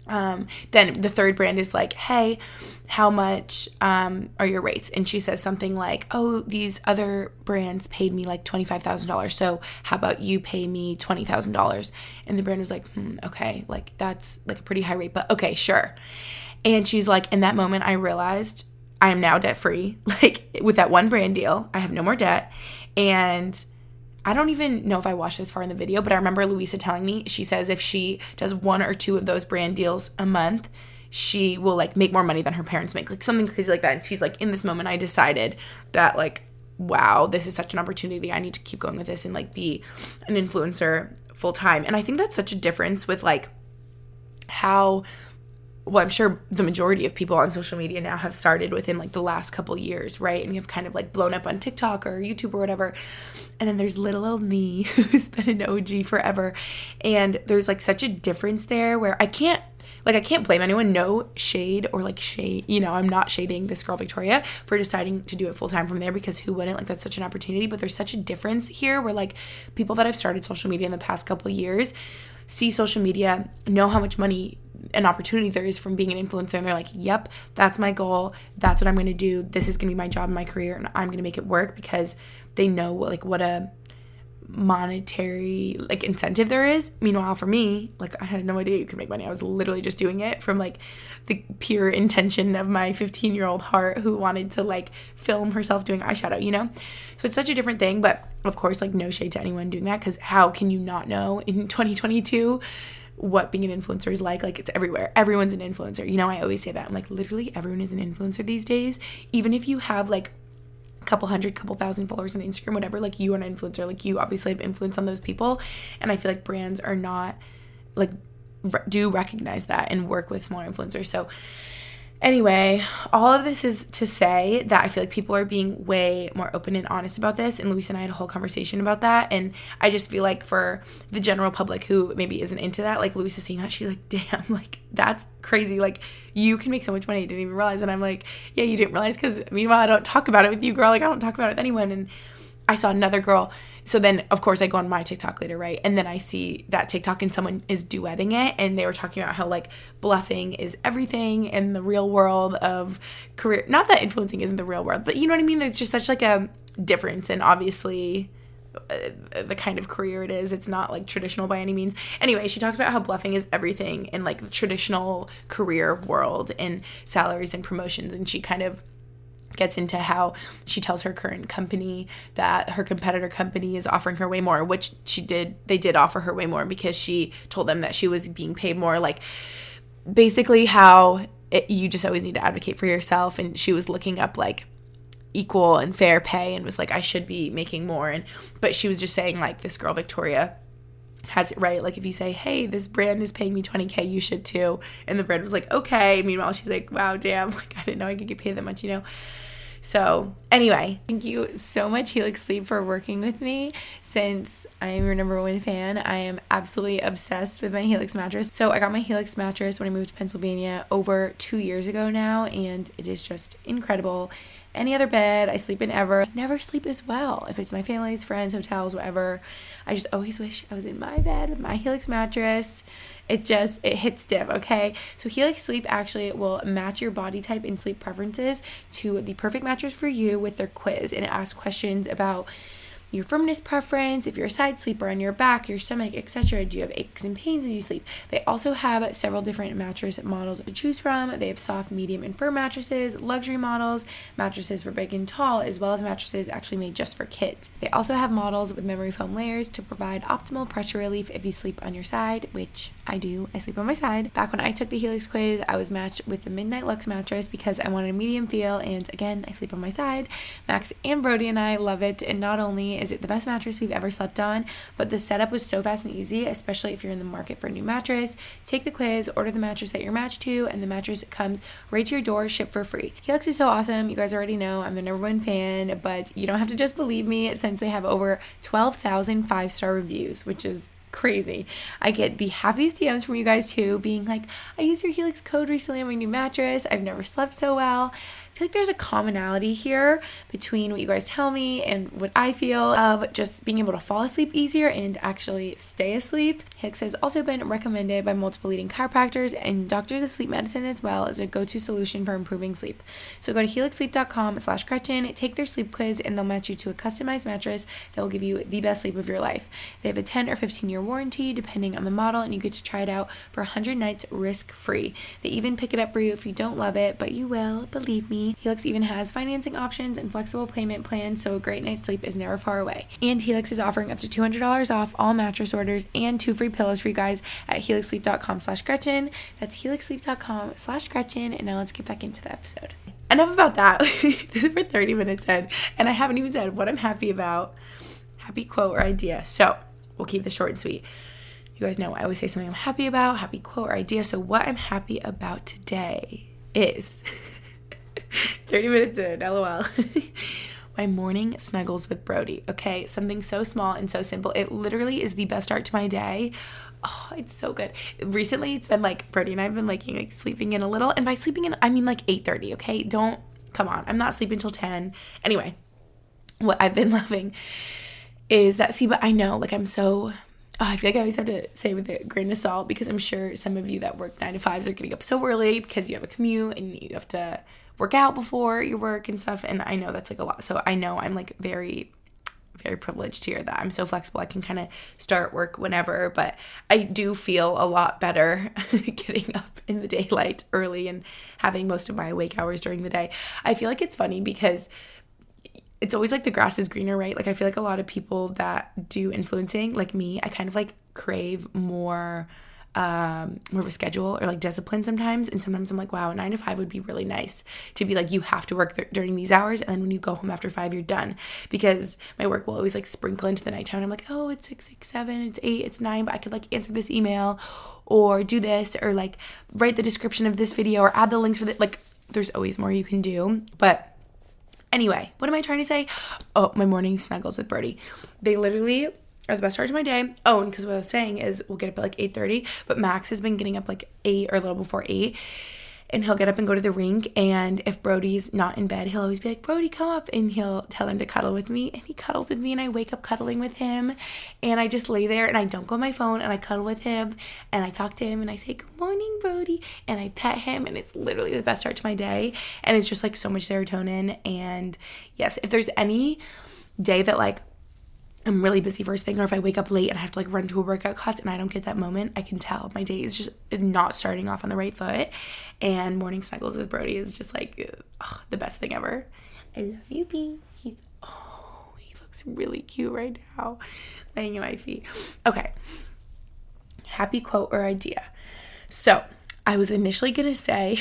Then the third brand is like, hey, how much are your rates? And she says something like, oh, these other brands paid me like $25,000. So how about you pay me $20,000? And the brand was like, okay, like that's like a pretty high rate, but okay, sure. And she's like, in that moment, I realized I am now debt free. Like with that one brand deal, I have no more debt. And I don't even know if I watched this far in the video, but I remember Louisa telling me, she says if she does 1 or 2 of those brand deals a month, she will like make more money than her parents make, like something crazy like that. And she's like, in this moment, I decided that like, wow, this is such an opportunity. I need to keep going with this and like be an influencer full time. And I think that's such a difference with like how, well, I'm sure the majority of people on social media now have started within like the last couple years, right? And you've kind of like blown up on TikTok or YouTube or whatever. And then there's little old me who's been an OG forever. And there's like such a difference there where I can't blame anyone. No shade or like shade, you know, I'm not shading this girl Victoria for deciding to do it full time from there, because who wouldn't? Like that's such an opportunity. But there's such a difference here where like people that have started social media in the past couple of years see social media, know how much money and opportunity there is from being an influencer, and they're like, yep, that's my goal, that's what I'm going to do, this is going to be my job and my career, and I'm going to make it work, because they know what a monetary like incentive there is. Meanwhile, for me, like I had no idea you could make money. I was literally just doing it from like the pure intention of my 15-year-old heart who wanted to like film herself doing eyeshadow, you know? So it's such a different thing, but of course, like no shade to anyone doing that, because how can you not know in 2022 what being an influencer is like? Like it's everywhere. Everyone's an influencer. You know, I always say that. I'm like, literally everyone is an influencer these days. Even if you have like couple thousand followers on Instagram, whatever, like you are an influencer. Like you obviously have influence on those people, and I feel like brands are not like do recognize that and work with smaller influencers. So anyway, all of this is to say that I feel like people are being way more open and honest about this, and Luis and I had a whole conversation about that, and I just feel like for the general public who maybe isn't into that, like Luis is seeing that, she's like, damn, like that's crazy, like you can make so much money, you didn't even realize. And I'm like, yeah, you didn't realize, because meanwhile I don't talk about it with you, girl. Like I don't talk about it with anyone. And I saw another girl, so then of course I go on my TikTok later, right, and then I see that TikTok and someone is duetting it, and they were talking about how like bluffing is everything in the real world of career. Not that influencing isn't the real world, but you know what I mean, there's just such like a difference, and obviously the kind of career it is, it's not like traditional by any means. Anyway, she talks about how bluffing is everything in like the traditional career world and salaries and promotions, and she kind of gets into how she tells her current company that her competitor company is offering her way more, which they did offer her way more, because she told them that she was being paid more, like basically how you just always need to advocate for yourself. And she was looking up like equal and fair pay and was like, I should be making more. But she was just saying like, this girl Victoria has it right. Like if you say, hey, this brand is paying me $20,000, you should too. And the brand was like, okay. Meanwhile, she's like, wow, damn, like I didn't know I could get paid that much, you know? So anyway, thank you so much, Helix Sleep, for working with me. Since I am your number one fan, I am absolutely obsessed with my Helix mattress. So I got my Helix mattress when I moved to Pennsylvania over 2 years ago now, and it is just incredible. Any other bed I sleep in ever, I never sleep as well. If it's my family's, friends, hotels, whatever, I just always wish I was in my bed with my Helix mattress. It hits diff, okay? So Helix Sleep actually will match your body type and sleep preferences to the perfect mattress for you with their quiz. And it asks questions about your firmness preference, if you're a side sleeper, on your back, your stomach, etc. Do you have aches and pains when you sleep? They also have several different mattress models to choose from. They have soft, medium, and firm mattresses, luxury models, mattresses for big and tall, as well as mattresses actually made just for kids. They also have models with memory foam layers to provide optimal pressure relief if you sleep on your side, which I do. I sleep on my side. Back when I took the Helix quiz, I was matched with the Midnight Lux mattress because I wanted a medium feel, and again, I sleep on my side. Max and Brody and I love it, and not only is it the best mattress we've ever slept on, but the setup was so fast and easy, especially if you're in the market for a new mattress. Take the quiz, order the mattress that you're matched to, and the mattress comes right to your door, shipped for free. Helix is so awesome. You guys already know I'm the number one fan, but you don't have to just believe me, since they have over 12,000 5-star reviews, which is crazy. I get the happiest DMs from you guys too, being like, I used your Helix code recently on my new mattress. I've never slept so well. feel like there's a commonality here between what you guys tell me and what I feel of just being able to fall asleep easier and actually stay asleep. Helix has also been recommended by multiple leading chiropractors and doctors of sleep medicine as well as a go-to solution for improving sleep. So go to helixsleep.com/Gretchen, take their sleep quiz, and they'll match you to a customized mattress that will give you the best sleep of your life. They have a 10 or 15-year warranty depending on the model, and you get to try it out for 100 nights risk-free. They even pick it up for you if you don't love it, but you will, believe me. Helix even has financing options and flexible payment plans, so a great night's sleep is never far away. And Helix is offering up to $200 off all mattress orders and 2 free pillows for you guys at helixsleep.com/Gretchen. That's helixsleep.com/Gretchen. And now let's get back into the episode. Enough about that. We're 30 minutes in, and I haven't even said what I'm happy about. Happy quote or idea. So we'll keep this short and sweet. You guys know I always say something I'm happy about, happy quote or idea. So what I'm happy about today is 30 minutes in, LOL. My morning snuggles with Brody. Okay, something so small and so simple. It literally is the best start to my day. Oh, it's so good. Recently, it's been like Brody and I have been liking like sleeping in a little. And by sleeping in, I mean like 8:30, okay? Come on. I'm not sleeping till 10. Anyway, what I've been loving is that, but I know, like I feel like I always have to say with a grain of salt because I'm sure some of you that work 9 to 5s are getting up so early because you have a commute and you have to work out before your work and stuff. And I know that's like a lot. So I know I'm like very, very privileged here that I'm so flexible. I can kind of start work whenever, but I do feel a lot better getting up in the daylight early and having most of my awake hours during the day. I feel like it's funny because it's always like the grass is greener, right? Like I feel like a lot of people that do influencing, like me, I kind of like crave more of a schedule or like discipline sometimes. And sometimes I'm like, wow, 9 to 5 would be really nice to be like, you have to work during these hours. And then when you go home after 5, you're done, because my work will always like sprinkle into the nighttime. I'm like, oh, it's 6, 7, it's 8, it's 9, but I could like answer this email or do this or like write the description of this video or add the links for the, like there's always more you can do. But anyway, what am I trying to say? Oh, my morning snuggles with Brody. They literally are the best start to my day. Oh, and because what I was saying is we'll get up at like 8:30, but Max has been getting up like 8 or a little before 8, and he'll get up and go to the rink, and if Brody's not in bed, he'll always be like, Brody, come up, and he'll tell him to cuddle with me, and he cuddles with me, and I wake up cuddling with him, and I just lay there, and I don't go on my phone, and I cuddle with him, and I talk to him, and I say, good morning, Brody, and I pet him, and it's literally the best start to my day, and it's just like so much serotonin. And yes, if there's any day that like I'm really busy first thing, or if I wake up late and I have to like run to a workout class and I don't get that moment, I can tell my day is just not starting off on the right foot. And morning snuggles with Brody is just like the best thing ever. I love you, B. He looks really cute right now, laying at my feet. Okay, happy quote or idea. So I was initially gonna say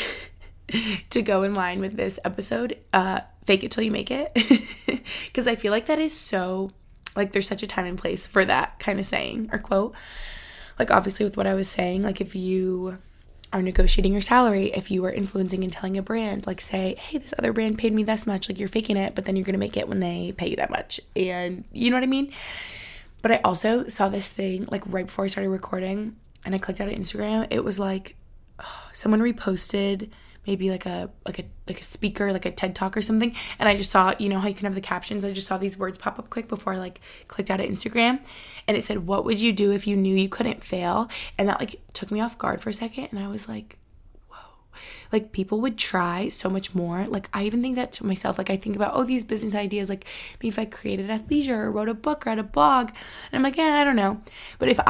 to go in line with this episode, fake it till you make it, because I feel like that is so, like, there's such a time and place for that kind of saying or quote. Like, obviously with what I was saying, like if you are negotiating your salary, if you are influencing and telling a brand, like say, hey, this other brand paid me this much, like you're faking it, but then you're going to make it when they pay you that much. And you know what I memean? But I also saw this thing like right before I started recording, and I clicked out of Instagram. It was like someone reposted maybe like a speaker, like a TED Talk or something. And I just saw, you know how you can have the captions? I just saw these words pop up quick before I like clicked out of Instagram. And it said, what would you do if you knew you couldn't fail? And that like took me off guard for a second. And I was like, whoa, like people would try so much more. Like I even think that to myself, like I think about, these business ideas, like maybe if I created athleisure or wrote a book or had a blog, and I'm like, I don't know. But if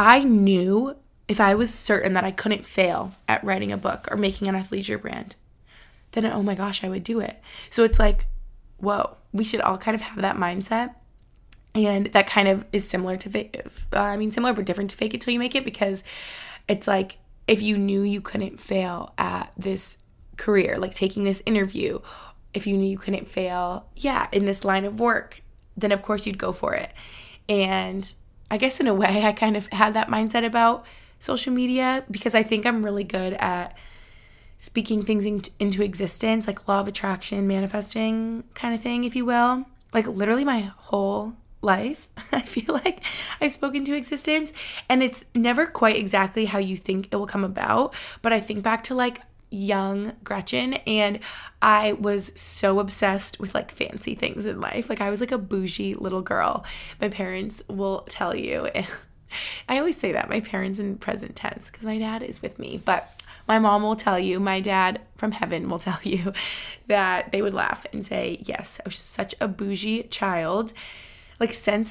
I was certain that I couldn't fail at writing a book or making an athleisure brand, then oh my gosh, I would do it. So it's like, whoa, we should all kind of have that mindset. And that kind of is similar to similar but different to fake it till you make it, because it's like if you knew you couldn't fail at this career, like taking this interview, if you knew you couldn't fail, in this line of work, then of course you'd go for it. And I guess in a way I kind of had that mindset about social media, because I think I'm really good at speaking things into existence, like law of attraction, manifesting kind of thing, if you will. Like literally my whole life, I feel like I've spoken to existence, and it's never quite exactly how you think it will come about. But I think back to like young Gretchen, and I was so obsessed with like fancy things in life. Like I was like a bougie little girl. My parents will tell you. I always say that, my parents in present tense, because my dad is with me, but my mom will tell you, my dad from heaven will tell you that they would laugh and say, yes, I was such a bougie child. Like since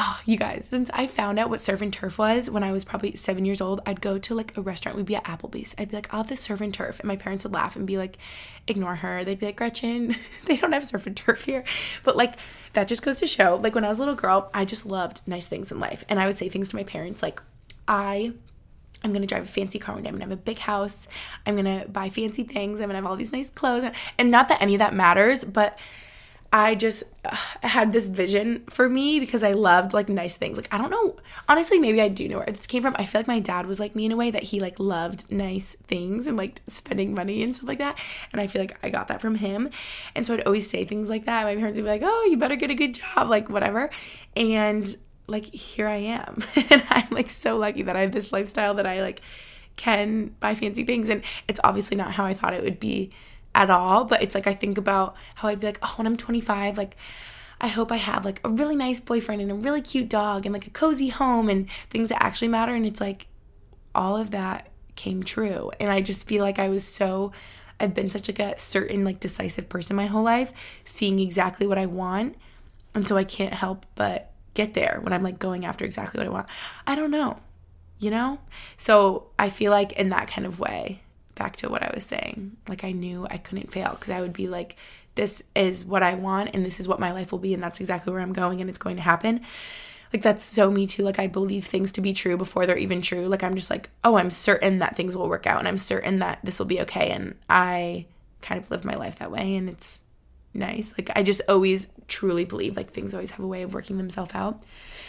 I found out what surf and turf was when I was probably 7 years old, I'd go to like a restaurant. We'd be at Applebee's. I'd be like, I'll have the surf and turf. And my parents would laugh and be like, ignore her. They'd be like, Gretchen, they don't have surf and turf here. But like, that just goes to show, like when I was a little girl, I just loved nice things in life. And I would say things to my parents like, I'm going to drive a fancy car one day. I'm going to have a big house. I'm going to buy fancy things. I'm going to have all these nice clothes. And not that any of that matters, but I just had this vision for me because I loved like nice things. Like, I don't know, honestly, maybe I do know where this came from. I feel like my dad was like me in a way that he like loved nice things and like spending money and stuff like that. And I feel like I got that from him. And so I'd always say things like that. My parents would be like, oh, you better get a good job, like whatever. And like, here I am. And I'm like so lucky that I have this lifestyle that I like can buy fancy things. And it's obviously not how I thought it would be at all, but it's like I think about how I'd be like, oh, when I'm 25, like I hope I have like a really nice boyfriend and a really cute dog and like a cozy home and things that actually matter. And it's like all of that came true. And I just feel like I've been such like a certain like decisive person my whole life, seeing exactly what I want. And so I can't help but get there when I'm like going after exactly what I want. I don't know, you know? So I feel like in that kind of way, back to what I was saying, like I knew I couldn't fail because I would be like, this is what I want and this is what my life will be and that's exactly where I'm going and it's going to happen. Like that's so me too. Like I believe things to be true before they're even true. Like I'm just like, oh, I'm certain that things will work out and I'm certain that this will be okay. And I kind of live my life that way and it's nice. Like I just always truly believe like things always have a way of working themselves out.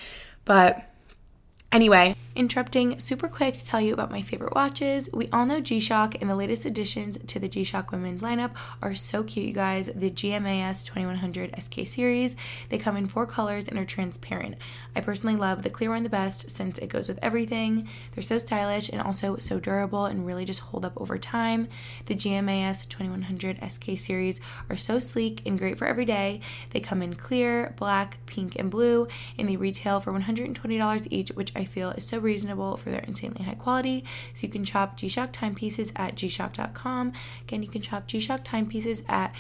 But anyway, interrupting super quick to tell you about my favorite watches. We all know G-Shock, and the latest additions to the G-Shock women's lineup are so cute, you guys. The GMAS 2100 SK series. They come in 4 colors and are transparent. I personally love the clear one the best since it goes with everything. They're so stylish and also so durable and really just hold up over time. The GMAS 2100 SK series are so sleek and great for every day. They come in clear, black, pink, and blue, and they retail for $120 each, which I feel is so reasonable for their insanely high quality. So you can shop G-Shock timepieces at gshock.com. Again, you can shop G-Shock timepieces at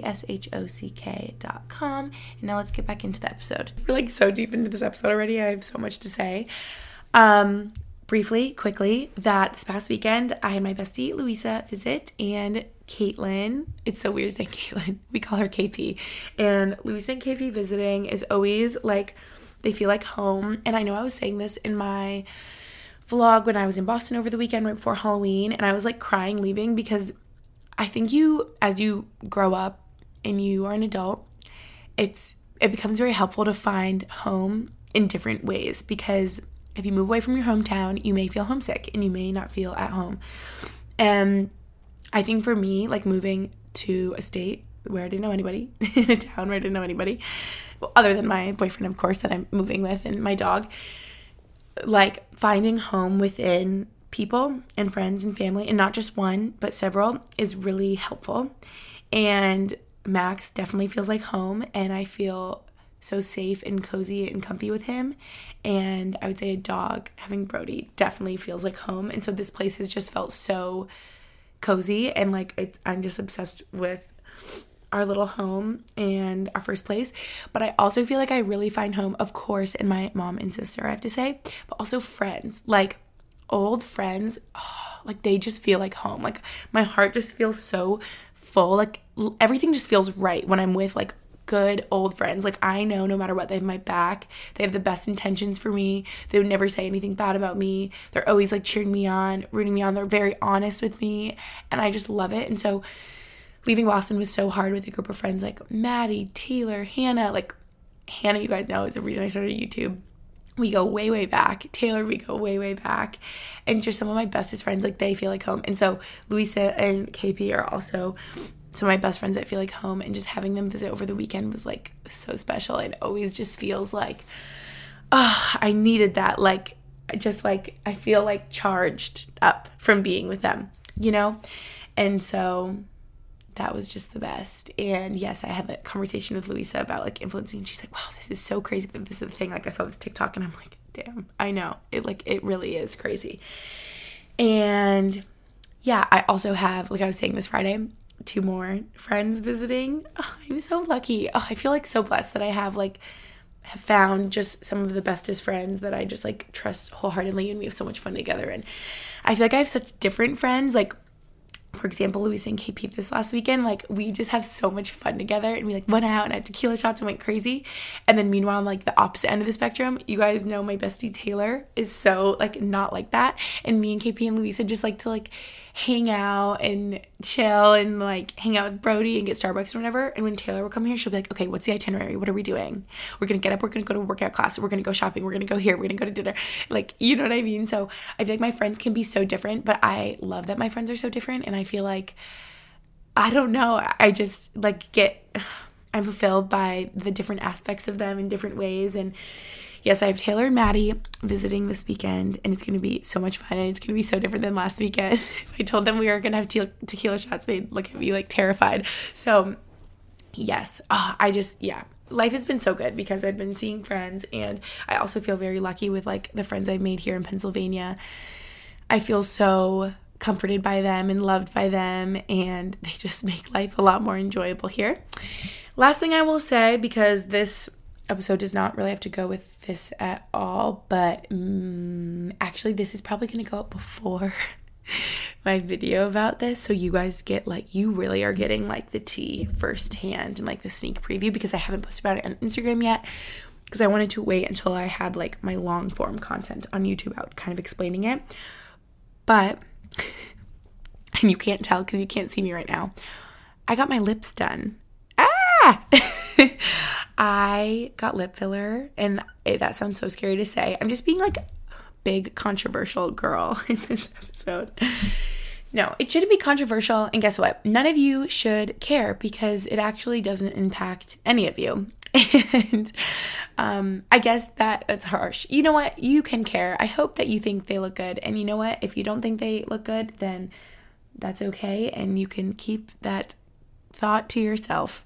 gshock.com. And now let's get back into the episode. We're like so deep into this episode already. I have so much to say. Briefly, quickly, that this past weekend, I had my bestie Louisa visit and Caitlin. It's so weird saying Caitlin. We call her KP. And Louisa and KP visiting is always like, they feel like home. And I know I was saying this in my vlog when I was in Boston over the weekend right before Halloween, and I was like crying leaving because I think as you grow up and you are an adult, it becomes very helpful to find home in different ways, because if you move away from your hometown, you may feel homesick and you may not feel at home. And I think for me, like moving to a state where I didn't know anybody, in a town where I didn't know anybody, well, other than my boyfriend, of course, that I'm moving with, and my dog, like finding home within people and friends and family, and not just one, but several, is really helpful. And Max definitely feels like home, and I feel so safe and cozy and comfy with him. And I would say a dog, having Brody, definitely feels like home. And so this place has just felt so cozy, and like I'm just obsessed with our little home and our first place. But I also feel like I really find home, of course, in my mom and sister, I have to say, but also friends, like old friends. Like they just feel like home. Like my heart just feels so full. Like everything just feels right when I'm with like good old friends. Like I know no matter what, they have my back. They have the best intentions for me. They would never say anything bad about me. They're always like cheering me on, rooting me on. They're very honest with me, and I just love it. And so leaving Boston was so hard with a group of friends like Maddie, Taylor, Hannah. Like Hannah, you guys know, is the reason I started YouTube. We go way, way back. Taylor, we go way, way back. And just some of my bestest friends, like they feel like home. And so Louisa and KP are also some of my best friends that feel like home. And just having them visit over the weekend was like so special. It always just feels like, I needed that. Like, just like, I feel like charged up from being with them, you know? And so that was just the best. And yes, I had a conversation with Louisa about like influencing. And she's like, wow, this is so crazy that this is the thing. Like I saw this TikTok and I'm like, damn, I know. It really is crazy. And yeah, I also have, like I was saying this Friday, 2 more friends visiting. Oh, I'm so lucky. Oh, I feel like so blessed that I have found just some of the bestest friends that I just like trust wholeheartedly, and we have so much fun together. And I feel like I have such different friends. Like, for example, Louisa and KP this last weekend, like we just have so much fun together, and we like went out and had tequila shots and went crazy. And then meanwhile, I'm like the opposite end of the spectrum. You guys know my bestie Taylor is so like not like that, and me and KP and Louisa just like to like hang out and chill and like hang out with Brody and get Starbucks or whatever. And when Taylor will come here, she'll be like, okay, what's the itinerary? What are we doing? We're gonna get up, we're gonna go to a workout class, we're gonna go shopping, we're gonna go here, we're gonna go to dinner. Like, you know what I mean? So I feel like my friends can be so different, but I love that my friends are so different. And I feel like, I don't know, I just like I'm fulfilled by the different aspects of them in different ways. And yes, I have Taylor and Maddie visiting this weekend, and it's going to be so much fun, and it's going to be so different than last weekend. If I told them we were going to have tequila shots, they'd look at me like terrified. So yes, life has been so good because I've been seeing friends, and I also feel very lucky with like the friends I've made here in Pennsylvania. I feel so comforted by them and loved by them, and they just make life a lot more enjoyable here. Last thing I will say, because this episode does not really have to go with this at all, but actually this is probably going to go up before my video about this, so you guys get like, you really are getting like the tea firsthand and like the sneak preview, because I haven't posted about it on Instagram yet, because I wanted to wait until I had like my long form content on YouTube out kind of explaining it. But and you can't tell because you can't see me right now, I got my lips done. I got lip filler, and that sounds so scary to say. I'm just being like big controversial girl in this episode. No, it shouldn't be controversial, and guess what? None of you should care, because it actually doesn't impact any of you. And I guess that's harsh. You know what? You can care. I hope that you think they look good, and you know what? If you don't think they look good, then that's okay, and you can keep that thought to yourself.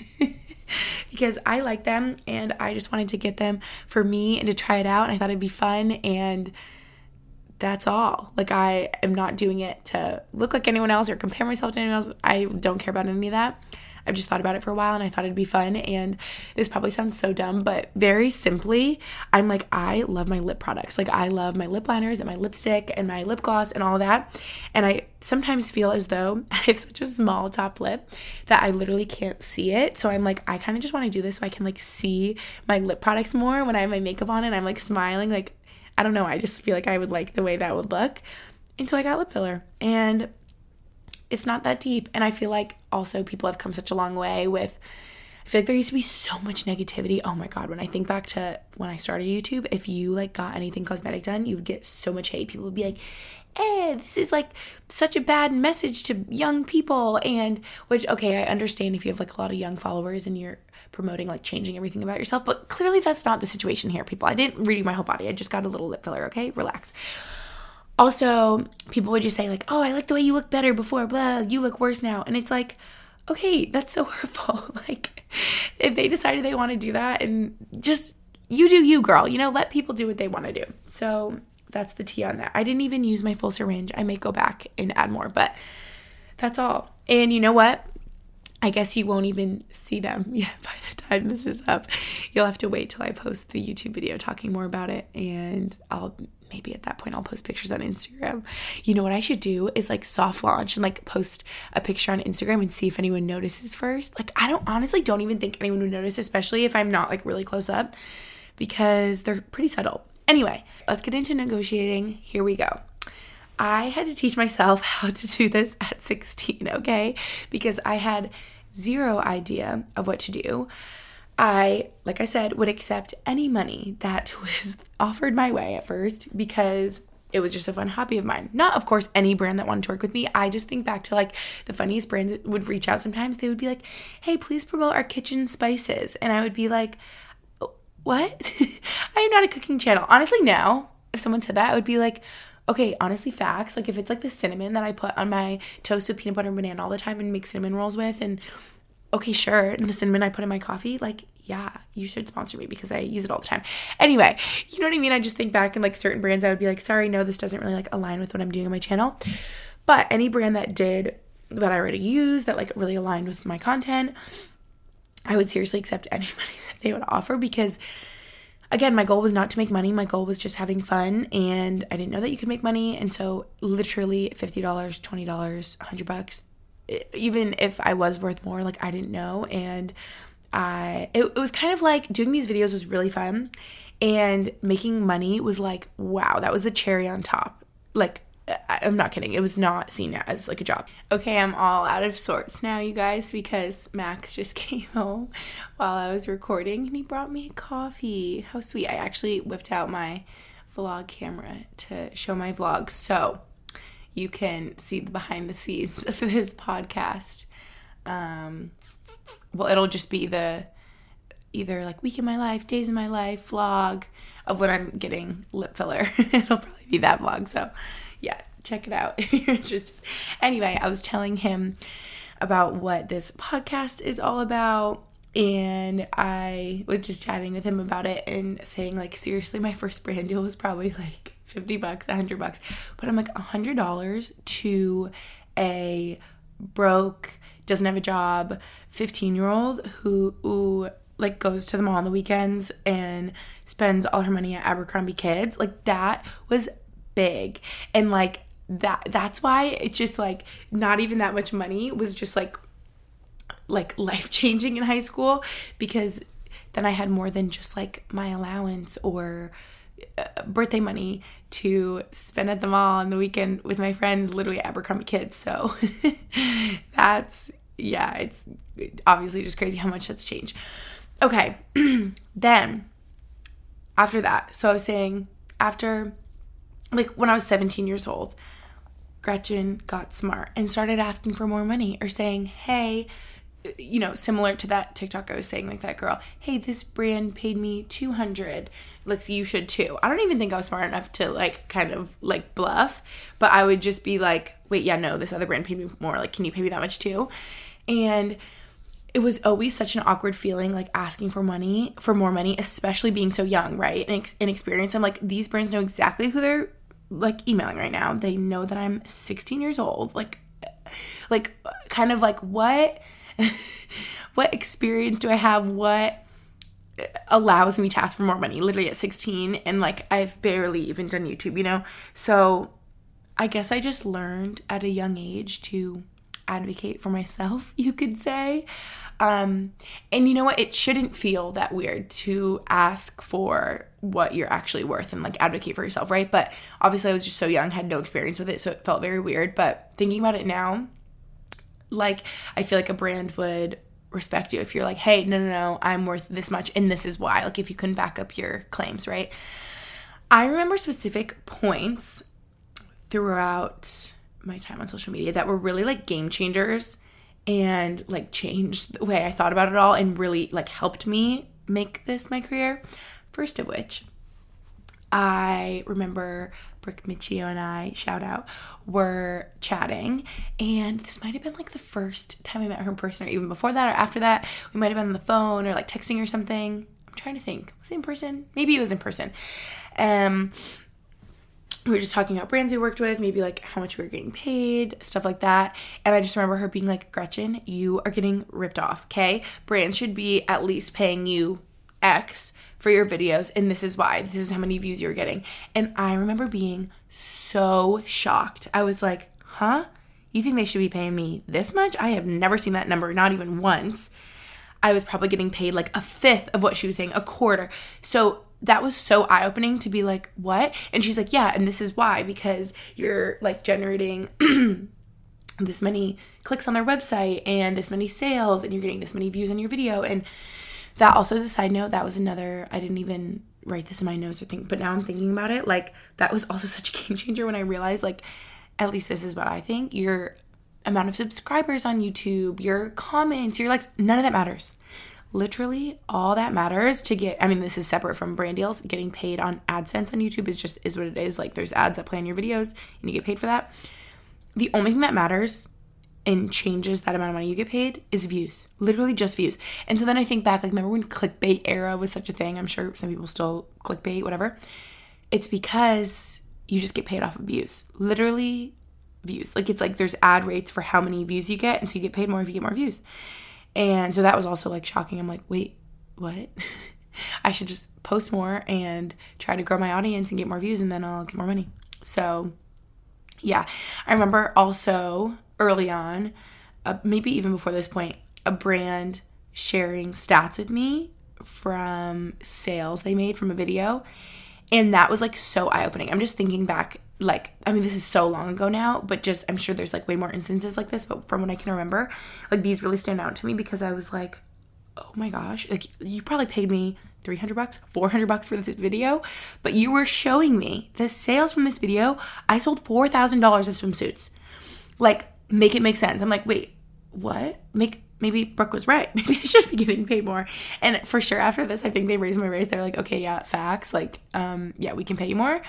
Because I like them, and I just wanted to get them for me and to try it out, and I thought it'd be fun, and that's all. Like, I am not doing it to look like anyone else or compare myself to anyone else. I don't care about any of that. I've just thought about it for a while, and I thought it'd be fun. And this probably sounds so dumb, but very simply, I'm like, I love my lip products. Like, I love my lip liners and my lipstick and my lip gloss and all that. And I sometimes feel as though I have such a small top lip that I literally can't see it. So I'm like, I kind of just want to do this so I can like see my lip products more when I have my makeup on and I'm like smiling. Like, I don't know. I just feel like I would like the way that would look. And so I got lip filler, and it's not that deep. And I feel like also people have come such a long way with, I feel like there used to be so much negativity. Oh my God, when I think back to when I started YouTube, if you like got anything cosmetic done, you would get so much hate. People would be like, this is like such a bad message to young people. And which, okay, I understand if you have like a lot of young followers and you're promoting like changing everything about yourself, but clearly that's not the situation here, people. I didn't redo my whole body. I just got a little lip filler, okay? Relax. Also, people would just say like, oh, I like the way you look better before, blah, you look worse now. And it's like, okay, that's so hurtful. Like, if they decided they want to do that, and just, you do you, girl. You know, let people do what they want to do. So that's the tea on that. I didn't even use my full syringe. I may go back and add more, but that's all. And you know what? I guess you won't even see them yet by the time this is up. You'll have to wait till I post the YouTube video talking more about it, and maybe at that point I'll post pictures on Instagram. You know what I should do is like soft launch and like post a picture on Instagram and see if anyone notices first. Like, I don't even think anyone would notice, especially if I'm not like really close up, because they're pretty subtle. Anyway, let's get into negotiating. Here we go. I had to teach myself how to do this at 16, okay? Because I had zero idea of what to do. I, like I said, would accept any money that was offered my way at first, because it was just a fun hobby of mine. Not, of course, any brand that wanted to work with me. I just think back to like the funniest brands that would reach out sometimes. They would be like, hey, please promote our kitchen spices. And I would be like, what? I am not a cooking channel. Honestly, now, if someone said that, I would be like, okay, honestly, facts. Like if it's like the cinnamon that I put on my toast with peanut butter and banana all the time and make cinnamon rolls with, and okay, sure, and the cinnamon I put in my coffee, like, yeah, you should sponsor me because I use it all the time. Anyway, you know what I mean? I just think back in like certain brands, I would be like, sorry, no, this doesn't really like align with what I'm doing on my channel. But any brand that I already use, that like really aligned with my content, I would seriously accept any money that they would offer, because again, my goal was not to make money. My goal was just having fun, and I didn't know that you could make money. And so literally $50, $20, $100, even if I was worth more, like I didn't know. And it was kind of like doing these videos was really fun, and making money was like, wow, that was the cherry on top. Like, I'm not kidding. It was not seen as like a job. Okay, I'm all out of sorts now, you guys, because Max just came home while I was recording and he brought me coffee. How sweet. I actually whipped out my vlog camera to show my vlog, so you can see the behind the scenes of this podcast. Well, it'll just be the either like week in my life, days in my life vlog of when I'm getting lip filler. It'll probably be that vlog, so yeah, check it out if you're interested. Anyway, I was telling him about what this podcast is all about, and I was just chatting with him about it and saying, like, seriously, my first brand deal was probably like $50, $100, but I'm like, $100 to a broke, doesn't have a job 15-year-old who like goes to the mall on the weekends and spends all her money at Abercrombie Kids. Like, that was big. And like that's why it's just like not even that much money was just like life-changing in high school, because then I had more than just like my allowance or birthday money to spend at the mall on the weekend with my friends, literally Abercrombie Kids. So it's obviously just crazy how much that's changed. Okay, then after that, so I was saying, after like when I was 17 years old, Gretchen got smart and started asking for more money, or saying, hey, you know, similar to that TikTok I was saying, like that girl, hey, this brand paid me $200, like, so you should too. I don't even think I was smart enough to like kind of like bluff, but I would just be like, wait, yeah, no, this other brand paid me more, like, can you pay me that much too? And it was always such an awkward feeling, like asking for more money, especially being so young, right? And inexperienced. I'm like, these brands know exactly who they're like emailing right now. They know that I'm 16 years old. Like kind of like what experience do I have? What allows me to ask for more money literally at 16? And like, I've barely even done YouTube, you know? So I guess I just learned at a young age to advocate for myself, you could say. And you know what? It shouldn't feel that weird to ask for what you're actually worth and like advocate for yourself, right? But obviously I was just so young, had no experience with it, so it felt very weird. But thinking about it now, like, I feel like a brand would respect you if you're like, hey, no, I'm worth this much and this is why. Like, if you couldn't back up your claims, right? I remember specific points throughout my time on social media that were really like game changers and like changed the way I thought about it all and really like helped me make this my career. First of which, I remember Brooke Michio and I, shout out, were chatting, and this might have been like the first time I met her in person, or even before that or after that. We might have been on the phone or like texting or something. I'm trying to think. Was it in person? Maybe it was in person. We were just talking about brands we worked with, maybe like how much we were getting paid, stuff like that. And I just remember her being like, Gretchen, you are getting ripped off, okay? Brands should be at least paying you X for your videos, and this is why. This is how many views you're getting. And I remember being so shocked. I was like, huh? You think they should be paying me this much? I have never seen that number, not even once. I was probably getting paid like a fifth of what she was saying, a quarter. So that was so eye-opening to be like, what? And she's like, yeah, and this is why, because you're like generating this many clicks on their website and this many sales, and you're getting this many views on your video. And that also, as a side note, that was another, I didn't even write this in my notes or think, but now I'm thinking about it, like, that was also such a game changer when I realized, like, at least this is what I think, your amount of subscribers on YouTube, your comments, your likes, none of that matters. Literally all that matters to get, I mean, this is separate from brand deals. Getting paid on AdSense on YouTube is what it is. Like, there's ads that play on your videos and you get paid for that. The only thing that matters and changes that amount of money you get paid is views. Literally just views. And so then I think back, like, remember when clickbait era was such a thing? I'm sure some people still clickbait, whatever. It's because you just get paid off of views. Literally views. Like, it's like there's ad rates for how many views you get, and so you get paid more if you get more views. And so that was also like shocking. I'm like, wait, what? I should just post more and try to grow my audience and get more views, and then I'll get more money. So yeah, I remember also early on, maybe even before this point, a brand sharing stats with me from sales they made from a video. And that was like so eye-opening. I'm just thinking back, like, I mean, this is so long ago now, but just, I'm sure there's like way more instances like this, but from what I can remember, like, these really stand out to me because I was like, oh my gosh, like, you probably paid me $300, $400 for this video, but you were showing me the sales from this video. I sold $4,000 of swimsuits. Like, make it make sense. I'm like, wait, what? Maybe Brooke was right. Maybe I should be getting paid more. And for sure after this, I think they raised my raise. They're like, okay, yeah, facts. Like, yeah, we can pay you more.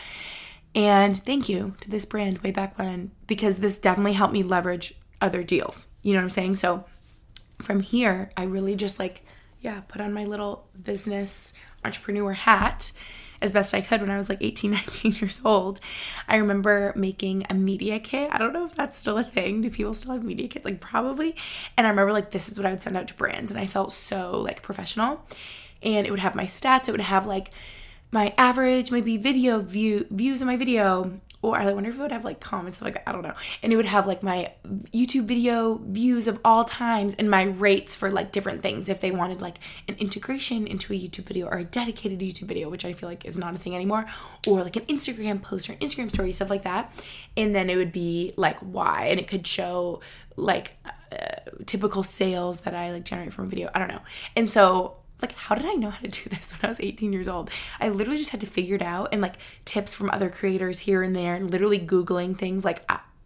And thank you to this brand way back when, because this definitely helped me leverage other deals. You know what I'm saying? So from here, I really just like, yeah, put on my little business entrepreneur hat as best I could when I was like 18, 19 years old. I remember making a media kit. I don't know if that's still a thing. Do people still have media kits? Like, probably. And I remember like, this is what I would send out to brands. And I felt so like professional. And it would have my stats. It would have like my average, maybe video views of my video. Or I wonder if it would have like comments, like, I don't know. And it would have like my YouTube video views of all times and my rates for like different things. If they wanted like an integration into a YouTube video or a dedicated YouTube video, which I feel like is not a thing anymore, or like an Instagram post or an Instagram story, stuff like that. And then it would be like why, and it could show like typical sales that I like generate from a video. I don't know. And so, like, how did I know how to do this when I was 18 years old? I literally just had to figure it out, and like tips from other creators here and there, and literally Googling things, like,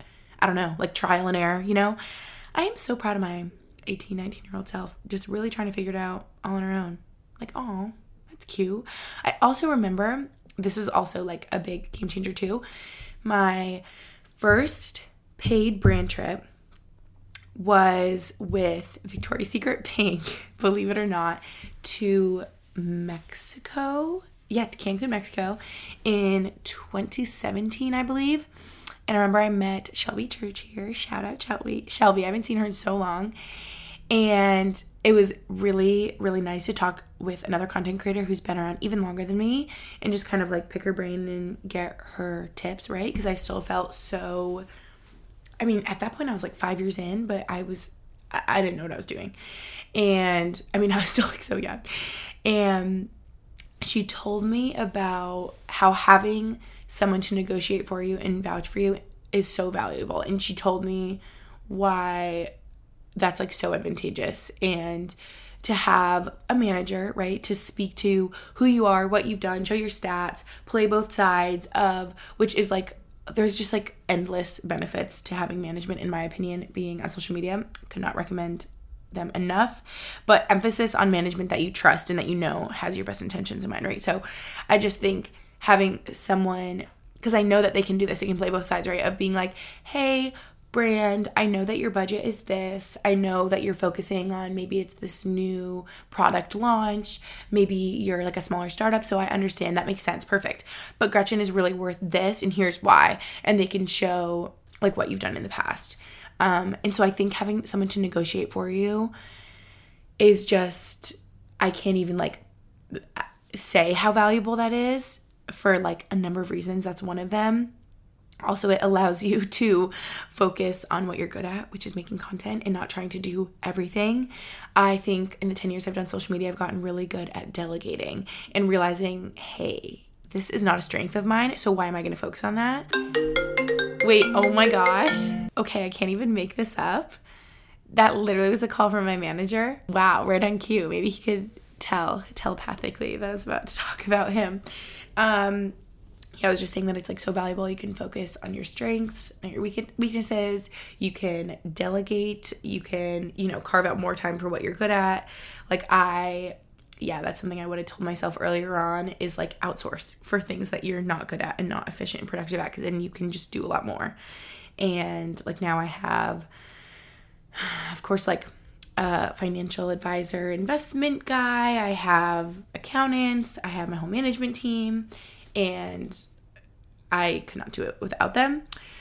I don't know, like trial and error, you know? I am so proud of my 18, 19-year-old self, just really trying to figure it out all on her own. Like, oh, that's cute. I also remember, this was also like a big game changer too, my first paid brand trip was with Victoria's Secret Pink, believe it or not, to Mexico. Yeah, to Cancun, Mexico in 2017, I believe. And I remember I met Shelby Church here. Shout out Shelby. I haven't seen her in so long. And it was really, really nice to talk with another content creator who's been around even longer than me and just kind of like pick her brain and get her tips, right? Because I still felt so... I mean, at that point, I was like 5 years in, but I didn't know what I was doing. And I mean, I was still like so young. And she told me about how having someone to negotiate for you and vouch for you is so valuable. And she told me why that's like so advantageous. And to have a manager, right, to speak to who you are, what you've done, show your stats, play both sides of, which is like, there's just like endless benefits to having management, in my opinion, being on social media. Could not recommend them enough, but emphasis on management that you trust and that you know has your best intentions in mind, right? So I just think having someone, because I know that they can do this, they can play both sides, right, of being like, hey, brand, I know that your budget is this. I know that you're focusing on maybe it's this new product launch. Maybe you're like a smaller startup, so I understand. That makes sense. Perfect. But Gretchen is really worth this, and here's why. And they can show like what you've done in the past. And so I think having someone to negotiate for you is just, I can't even like say how valuable that is for like a number of reasons. That's one of them. Also, it allows you to focus on what you're good at, which is making content and not trying to do everything. I think in the 10 years I've done social media, I've gotten really good at delegating and realizing, hey, this is not a strength of mine, so why am I going to focus on that? Wait, oh my gosh. Okay, I can't even make this up. That literally was a call from my manager. Wow, right on cue. Maybe he could tell telepathically that I was about to talk about him. I was just saying that it's like so valuable. You can focus on your strengths and your weaknesses. You can delegate. You can, carve out more time for what you're good at. Like that's something I would have told myself earlier on, is like outsource for things that you're not good at and not efficient and productive at, because then you can just do a lot more. And like now I have, of course, like a financial advisor, investment guy. I have accountants. I have my whole management team, and I could not do it without them.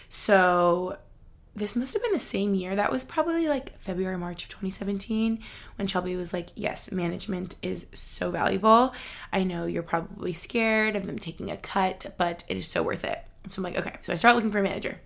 So this must have been the same year. That was probably like February, March of 2017 when Shelby was like, yes, management is so valuable. I know you're probably scared of them taking a cut, but it is so worth it. So I'm like, okay. So I start looking for a manager.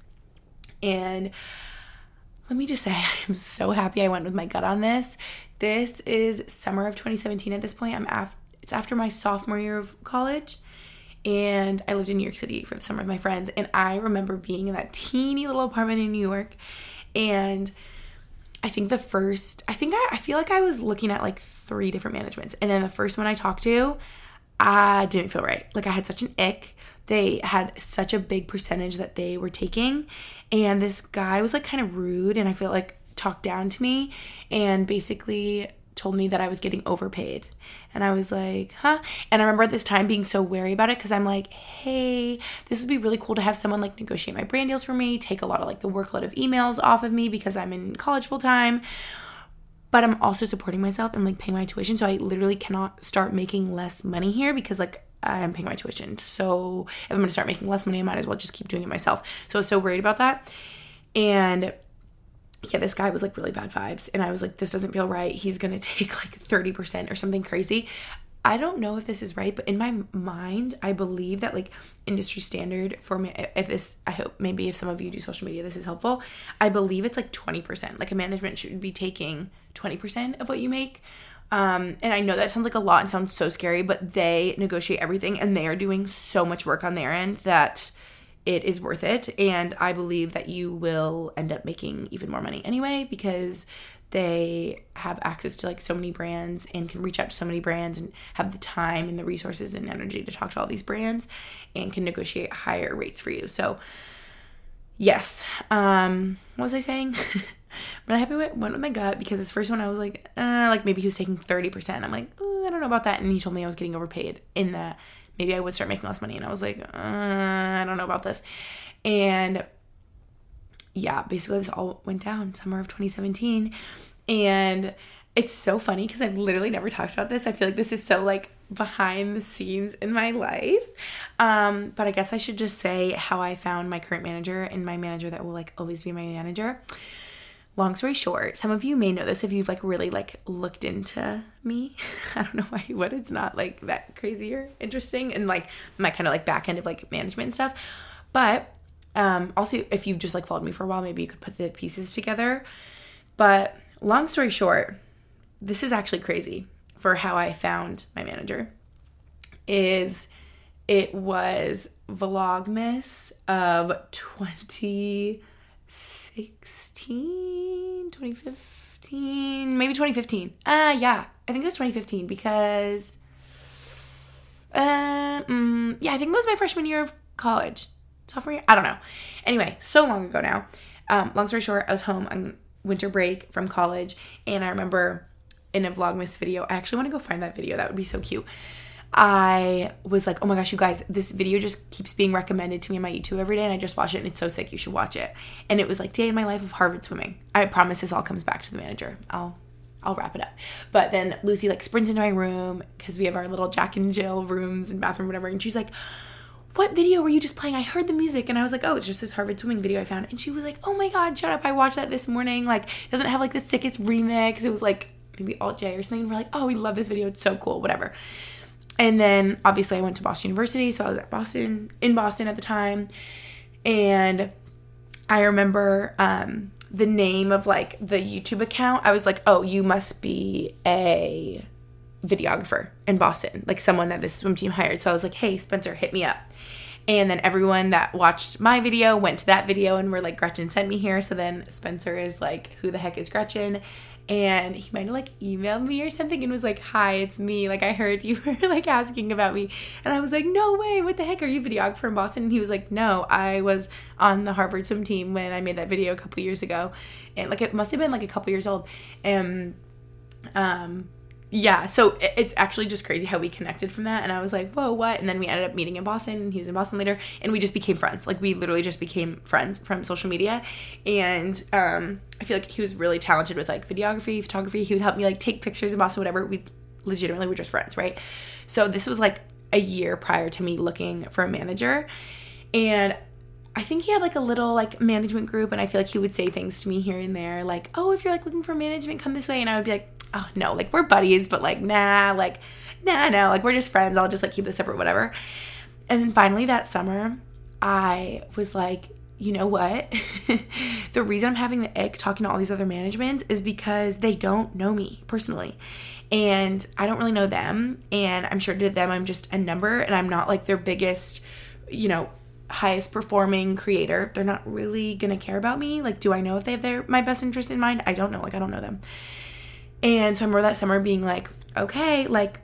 And let me just say, I am so happy I went with my gut on this. This is summer of 2017 at this point. It's after my sophomore year of college. And I lived in New York City for the summer with my friends. And I remember being in that teeny little apartment in New York. And I think I feel like I was looking at like 3 different managements. And then the first one I talked to, I didn't feel right. Like I had such an ick. They had such a big percentage that they were taking. And this guy was like kind of rude, and I feel like talked down to me and basically told me that I was getting overpaid. And I was like, huh? And I remember at this time being so wary about it, because I'm like, hey, this would be really cool to have someone like negotiate my brand deals for me, take a lot of like the workload of emails off of me because I'm in college full time. But I'm also supporting myself and like paying my tuition. So I literally cannot start making less money here because like I'm paying my tuition. So if I'm going to start making less money, I might as well just keep doing it myself. So I was so worried about that. And yeah, this guy was like really bad vibes. And I was like, this doesn't feel right. He's going to take like 30% or something crazy. I don't know if this is right, but in my mind, I believe that like industry standard for me, I hope maybe if some of you do social media, this is helpful. I believe it's like 20%. Like a management should be taking 20% of what you make. And I know that sounds like a lot and sounds so scary, but they negotiate everything and they are doing so much work on their end that it is worth it. And I believe that you will end up making even more money anyway, because they have access to like so many brands and can reach out to so many brands and have the time and the resources and energy to talk to all these brands and can negotiate higher rates for you. So yes. What was I saying? But I'm happy went with my gut, because this first one I was like maybe he was taking 30%. I'm like, I don't know about that. And he told me I was getting overpaid in that maybe I would start making less money. And I was like, I don't know about this. And yeah, basically this all went down summer of 2017. And it's so funny because I've literally never talked about this. I feel like this is so like behind the scenes in my life. But I guess I should just say how I found my current manager and my manager that will like always be my manager. Long story short, some of you may know this if you've like really like looked into me. I don't know why, what, it's not like that crazy or interesting, and like my kind of like back end of like management and stuff. But also if you've just like followed me for a while, maybe you could put the pieces together. But long story short, this is actually crazy for how I found my manager. It was Vlogmas of 2015, maybe 2015. Yeah, I think it was 2015 because, I think it was my freshman year of college. Sophomore year? I don't know. Anyway, so long ago now. Long story short, I was home on winter break from college, and I remember in a Vlogmas video, I actually want to go find that video. That would be so cute. I was like, oh my gosh, you guys, this video just keeps being recommended to me on my YouTube every day, and I just watch it, and it's so sick. You should watch it. And it was like day in my life of Harvard swimming. I promise this all comes back to the manager. I'll wrap it up. But then Lucy like sprints into my room because we have our little Jack and Jill rooms and bathroom, whatever. And she's like, what video were you just playing? I heard the music. And I was like, oh, it's just this Harvard swimming video I found. And she was like, oh my God, shut up. I watched that this morning. Like, doesn't it have like the sickest remix? It was like maybe Alt J or something. And we're like, oh, we love this video. It's so cool, whatever. And then obviously I went to Boston University. So I was in Boston at the time. And I remember the name of like the YouTube account. I was like, oh, you must be a videographer in Boston, like someone that this swim team hired. So I was like, hey, Spencer, hit me up. And then everyone that watched my video went to that video and were like, Gretchen sent me here. So then Spencer is like, who the heck is Gretchen? And he might have like emailed me or something and was like, hi, it's me. Like, I heard you were like asking about me. And I was like, no way. What the heck? Are you a videographer in Boston? And he was like, no, I was on the Harvard swim team when I made that video a couple years ago. And like, it must have been like a couple years old. And, yeah, so it's actually just crazy how we connected from that. And I was like, whoa, what? And then we ended up meeting in Boston, and he was in Boston later, and we just became friends. Like, we literally just became friends from social media. And I feel like he was really talented with like videography, photography. He would help me like take pictures in Boston, whatever. We legitimately were just friends, right? So this was like a year prior to me looking for a manager. And I think he had like a little like management group, and I feel like he would say things to me here and there like, oh, if you're like looking for management, come this way. And I would be like, oh no, like we're buddies, but like nah, like we're just friends. I'll just like keep this separate, whatever. And then finally that summer I was like, you know what? The reason I'm having the ick talking to all these other managements is because they don't know me personally. And I don't really know them. And I'm sure to them I'm just a number, and I'm not like their biggest, you know, highest performing creator. They're not really gonna care about me. Like, do I know if they have my best interest in mind? I don't know. Like, I don't know them. And so I remember that summer being like, okay, like,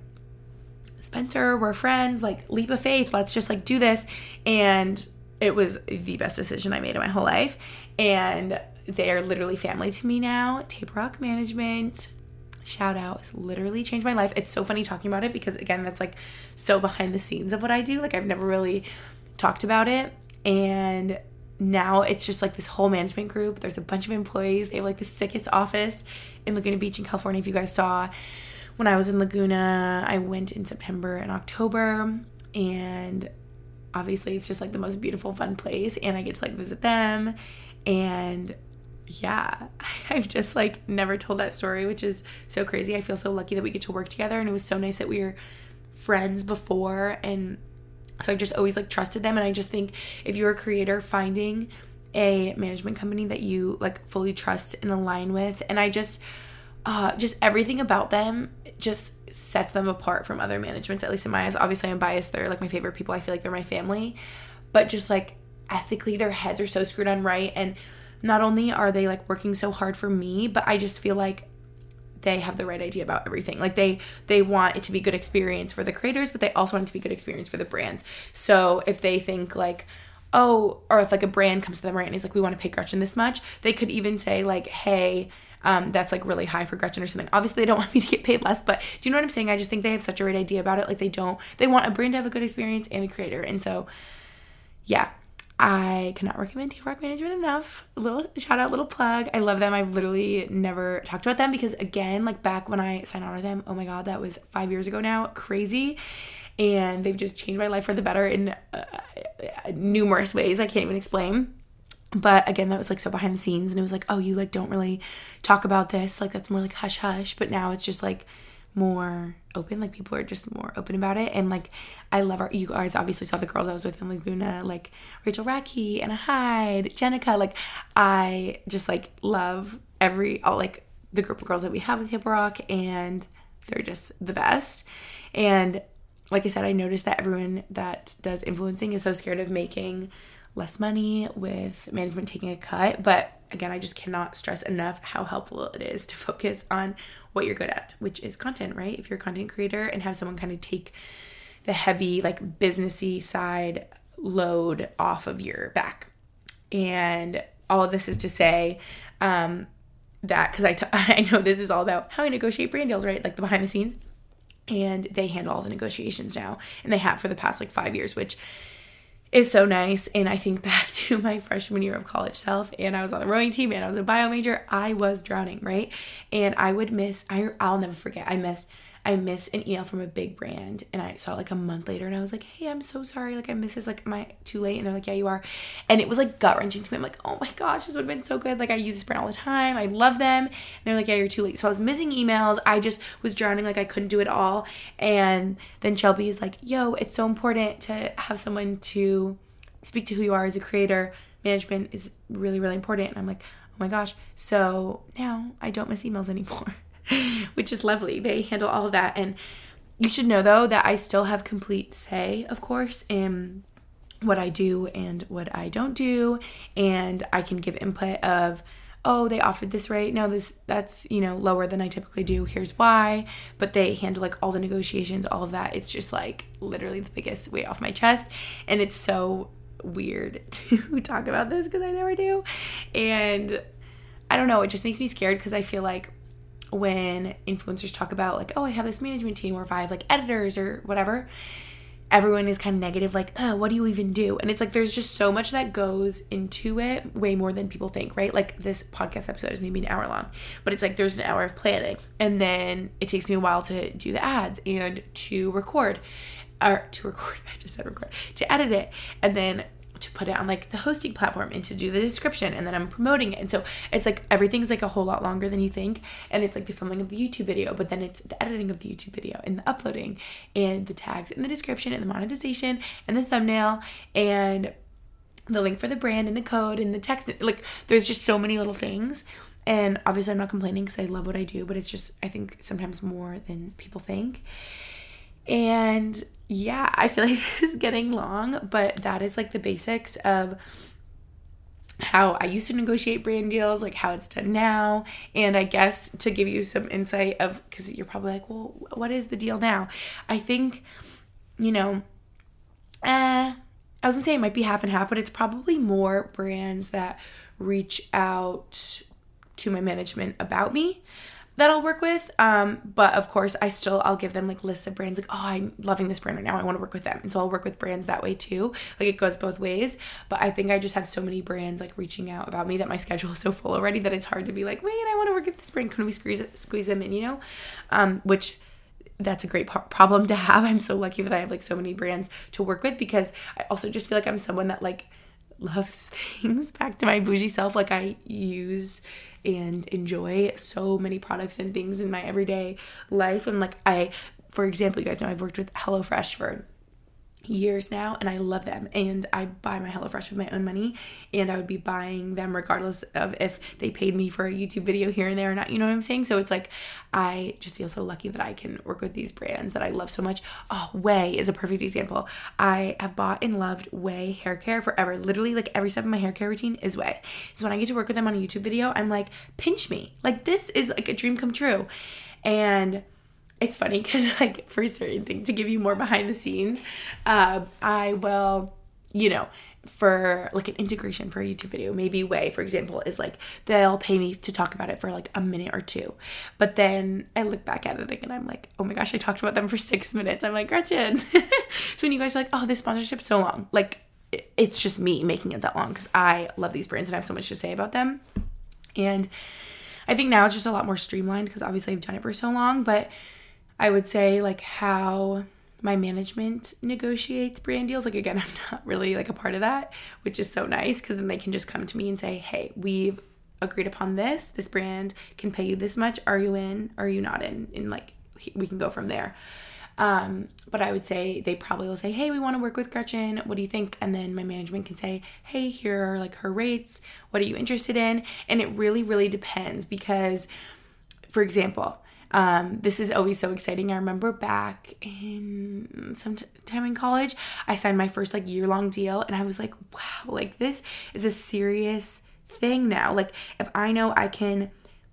Spencer, we're friends, like, leap of faith, let's just like do this. And it was the best decision I made in my whole life. And they are literally family to me now. Taper Rock Management, shout out, has literally changed my life. It's so funny talking about it because, again, that's like so behind the scenes of what I do. Like, I've never really talked about it. And now it's just like this whole management group. There's a bunch of employees. They have like the sickest office in Laguna Beach in California. If you guys saw when I was in Laguna, I went in September and October, and obviously it's just like the most beautiful, fun place, and I get to like visit them. And yeah, I've just like never told that story, which is so crazy. I feel so lucky that we get to work together, and it was so nice that we were friends before. And so I've just always like trusted them. And I just think if you're a creator, finding a management company that you like fully trust and align with, and I just everything about them just sets them apart from other managements, at least in my eyes. Obviously I'm biased, they're like my favorite people, I feel like they're my family, but just like ethically their heads are so screwed on right. And not only are they like working so hard for me, but I just feel like they have the right idea about everything. Like they want it to be good experience for the creators, but they also want it to be good experience for the brands. So if they think like, oh, or if like a brand comes to them, right, and he's like, we want to pay Gretchen this much, they could even say like, hey, that's like really high for Gretchen or something. Obviously they don't want me to get paid less, but do you know what I'm saying? I just think they have such a right idea about it. Like they want a brand to have a good experience and the creator. And so yeah, I cannot recommend Taper Rock Management enough. A little shout out, little plug. I love them. I've literally never talked about them because, again, like back when I signed on with them, oh my God, that was 5 years ago now. Crazy. And they've just changed my life for the better in numerous ways I can't even explain. But again, that was like so behind the scenes, and it was like, oh, you like don't really talk about this. Like that's more like hush hush. But now it's just like more open, like people are just more open about it. And like I love you guys obviously saw the girls I was with in Laguna, like Rachel Racky, Anna Hyde, Jenica. Like I just like love all like the group of girls that we have with Taper Rock, and they're just the best. And like I said, I noticed that everyone that does influencing is so scared of making less money with management taking a cut. But again, I just cannot stress enough how helpful it is to focus on what you're good at, which is content, right? If you're a content creator, and have someone kind of take the heavy, like businessy side load off of your back. And all of this is to say that, because I know this is all about how I negotiate brand deals, right? Like the behind the scenes. And they handle all the negotiations now, and they have for the past like 5 years, which is so nice. And I think back to my freshman year of college self, and I was on the rowing team, and I was a bio major. I was drowning, right? And I would I'll never forget, I missed an email from a big brand, and I saw it like a month later, and I was like, hey, I'm so sorry, like I missed this, like am I too late? And they're like, yeah, you are. And it was like gut-wrenching to me. I'm like, oh my gosh, this would have been so good. Like I use this brand all the time, I love them. And they're like, yeah, you're too late. So I was missing emails, I just was drowning, like I couldn't do it all. And then Shelby is like, yo, it's so important to have someone to speak to who you are as a creator. Management is really, really important. And I'm like, oh my gosh. So now I don't miss emails anymore. Which is lovely. They handle all of that. And you should know though that I still have complete say, of course, in what I do and what I don't do, and I can give input of, oh, they offered this rate. No, that's, lower than I typically do. Here's why. But they handle like all the negotiations, all of that. It's just like literally the biggest weight off my chest. And it's so weird to talk about this because I never do. And I don't know, it just makes me scared because I feel like when influencers talk about like, oh, I have this management team, or if I have like editors or whatever, everyone is kind of negative, like, oh, what do you even do? And it's like, there's just so much that goes into it, way more than people think, right? Like this podcast episode is maybe an hour long, but it's like, there's an hour of planning. And then it takes me a while to do the ads and to edit it. And then to put it on like the hosting platform and to do the description, and then I'm promoting it. And so it's like everything's like a whole lot longer than you think. And it's like the filming of the YouTube video, but then it's the editing of the YouTube video and the uploading and the tags and the description and the monetization and the thumbnail and the link for the brand and the code and the text. Like there's just so many little things. And obviously I'm not complaining because I love what I do, but it's just, I think sometimes more than people think. And yeah, I feel like this is getting long, but that is like the basics of how I used to negotiate brand deals, like how it's done now. And I guess to give you some insight of, because you're probably like, well, what is the deal now? I think, I was gonna say it might be half and half, but it's probably more brands that reach out to my management about me that I'll work with. But of course I'll give them like lists of brands, like, oh, I'm loving this brand right now, I want to work with them. And so I'll work with brands that way too. Like it goes both ways. But I think I just have so many brands like reaching out about me that my schedule is so full already that it's hard to be like, wait, I want to work with this brand. Can we squeeze them in, which that's a great problem to have. I'm so lucky that I have like so many brands to work with, because I also just feel like I'm someone that like loves things, back to my bougie self. Like I use and enjoy so many products and things in my everyday life. And like for example, you guys know I've worked with HelloFresh for years now, and I love them, and I buy my HelloFresh with my own money, and I would be buying them regardless of if they paid me for a YouTube video here and there or not, you know what I'm saying? So it's like, I just feel so lucky that I can work with these brands that I love so much. Oh, Way is a perfect example. I have bought and loved Way hair care forever. Literally like every step of my hair care routine is Way. So when I get to work with them on a YouTube video, I'm like, pinch me. Like this is like a dream come true. And it's funny because like for certain things, to give you more behind the scenes, I will, for like an integration for a YouTube video, maybe Way, for example, is like, they'll pay me to talk about it for like a minute or two. But then I look back at it and I'm like, oh my gosh, I talked about them for 6 minutes. I'm like, Gretchen. So when you guys are like, oh, this sponsorship's so long, like it's just me making it that long because I love these brands and I have so much to say about them. And I think now it's just a lot more streamlined because obviously I've done it for so long. But I would say like how my management negotiates brand deals, like again, I'm not really like a part of that, which is so nice because then they can just come to me and say, hey, we've agreed upon this brand can pay you this much, are you in, are you not in, and like we can go from there. But I would say they probably will say, hey, we want to work with Gretchen, what do you think? And then my management can say, hey, here are like her rates, what are you interested in? And it really, really depends because, for example, this is always so exciting. I remember back in some time in college, I signed my first like year-long deal, and I was like, wow, like this is a serious thing now. Like if I know I can,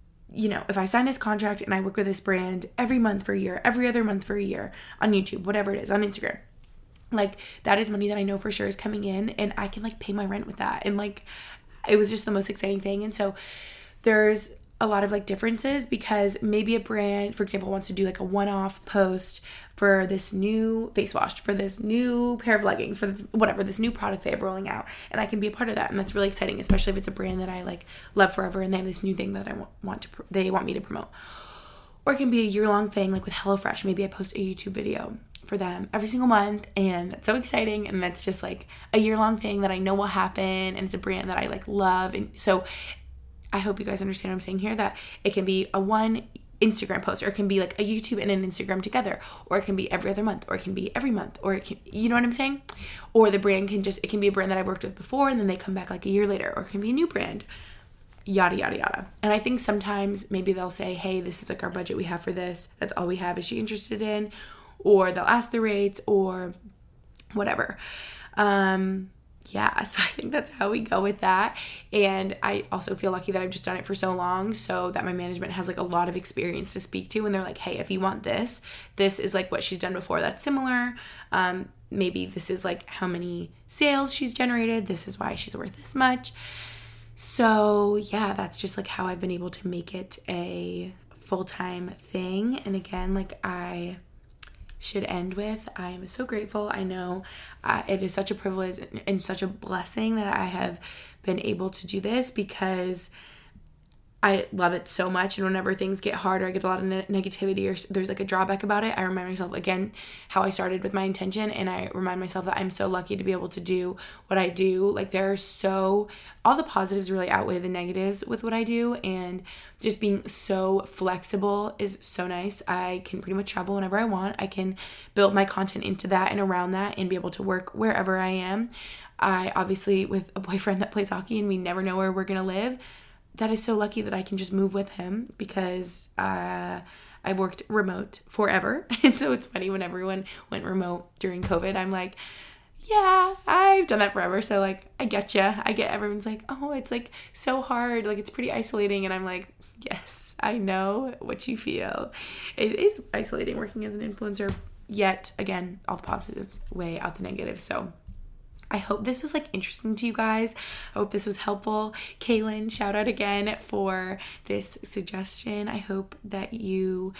if I sign this contract and I work with this brand every month for a year, every other month for a year on YouTube, whatever it is, on Instagram, like that is money that I know for sure is coming in, and I can like pay my rent with that. And like, it was just the most exciting thing. And so there's a lot of like differences because maybe a brand, for example, wants to do like a one-off post for this new face wash, for this new pair of leggings, for this new product they have rolling out, and I can be a part of that. And that's really exciting, especially if it's a brand that I like love forever and they have this new thing that they want me to promote. Or it can be a year-long thing, like with HelloFresh. Maybe I post a YouTube video for them every single month, and that's so exciting, and that's just like a year-long thing that I know will happen, and it's a brand that I like love. And so I hope you guys understand what I'm saying here, that it can be a one Instagram post, or it can be like a YouTube and an Instagram together, or it can be every other month, or it can be every month, or it can, you know what I'm saying? Or the brand it can be a brand that I've worked with before and then they come back like a year later, or it can be a new brand, yada, yada, yada. And I think sometimes maybe they'll say, hey, this is like our budget we have for this. That's all we have. Is she interested in? Or they'll ask the rates or whatever. Yeah, so I think that's how we go with that. And I also feel lucky that I've just done it for so long, so that my management has like a lot of experience to speak to, and they're like, hey, if you want this is like what she's done before that's similar. Maybe this is like how many sales she's generated. This is why she's worth this much. So yeah, that's just like how I've been able to make it a full-time thing. And again, like I should end with, I am so grateful. I know it is such a privilege and such a blessing that I have been able to do this, because I love it so much. And whenever things get hard or I get a lot of negativity or there's like a drawback about it, I remind myself again how I started with my intention, and I remind myself that I'm so lucky to be able to do what I do. Like there are all the positives really outweigh the negatives with what I do, and just being so flexible is so nice. I can pretty much travel whenever I want. I can build my content into that and around that and be able to work wherever I am. I obviously, with a boyfriend that plays hockey and we never know where we're going to live, that is so lucky that I can just move with him, because I've worked remote forever. And so it's funny when everyone went remote during COVID, I'm like, yeah, I've done that forever. So like, I get you. I get everyone's like, oh, it's like so hard. Like it's pretty isolating. And I'm like, yes, I know what you feel. It is isolating working as an influencer, yet again, all the positives weigh out the negatives. So I hope this was like interesting to you guys. I hope this was helpful. Kaylin, shout out again for this suggestion. I hope that you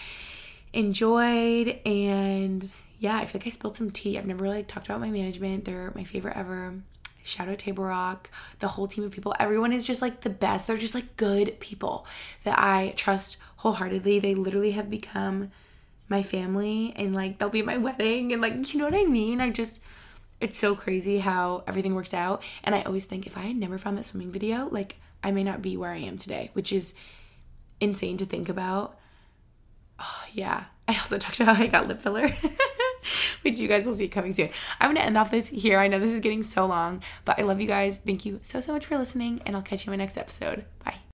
enjoyed, and yeah, I feel like I spilled some tea. I've never really talked about my management. They're my favorite ever. Shout out Table Rock, the whole team of people. Everyone is just like the best. They're just like good people that I trust wholeheartedly. They literally have become my family, and like they'll be at my wedding, and like, you know what I mean? It's so crazy how everything works out. And I always think if I had never found that swimming video, like I may not be where I am today, which is insane to think about. Oh, yeah. I also talked about how I got lip filler, which you guys will see coming soon. I'm going to end off this here. I know this is getting so long, but I love you guys. Thank you so much for listening, and I'll catch you in my next episode. Bye.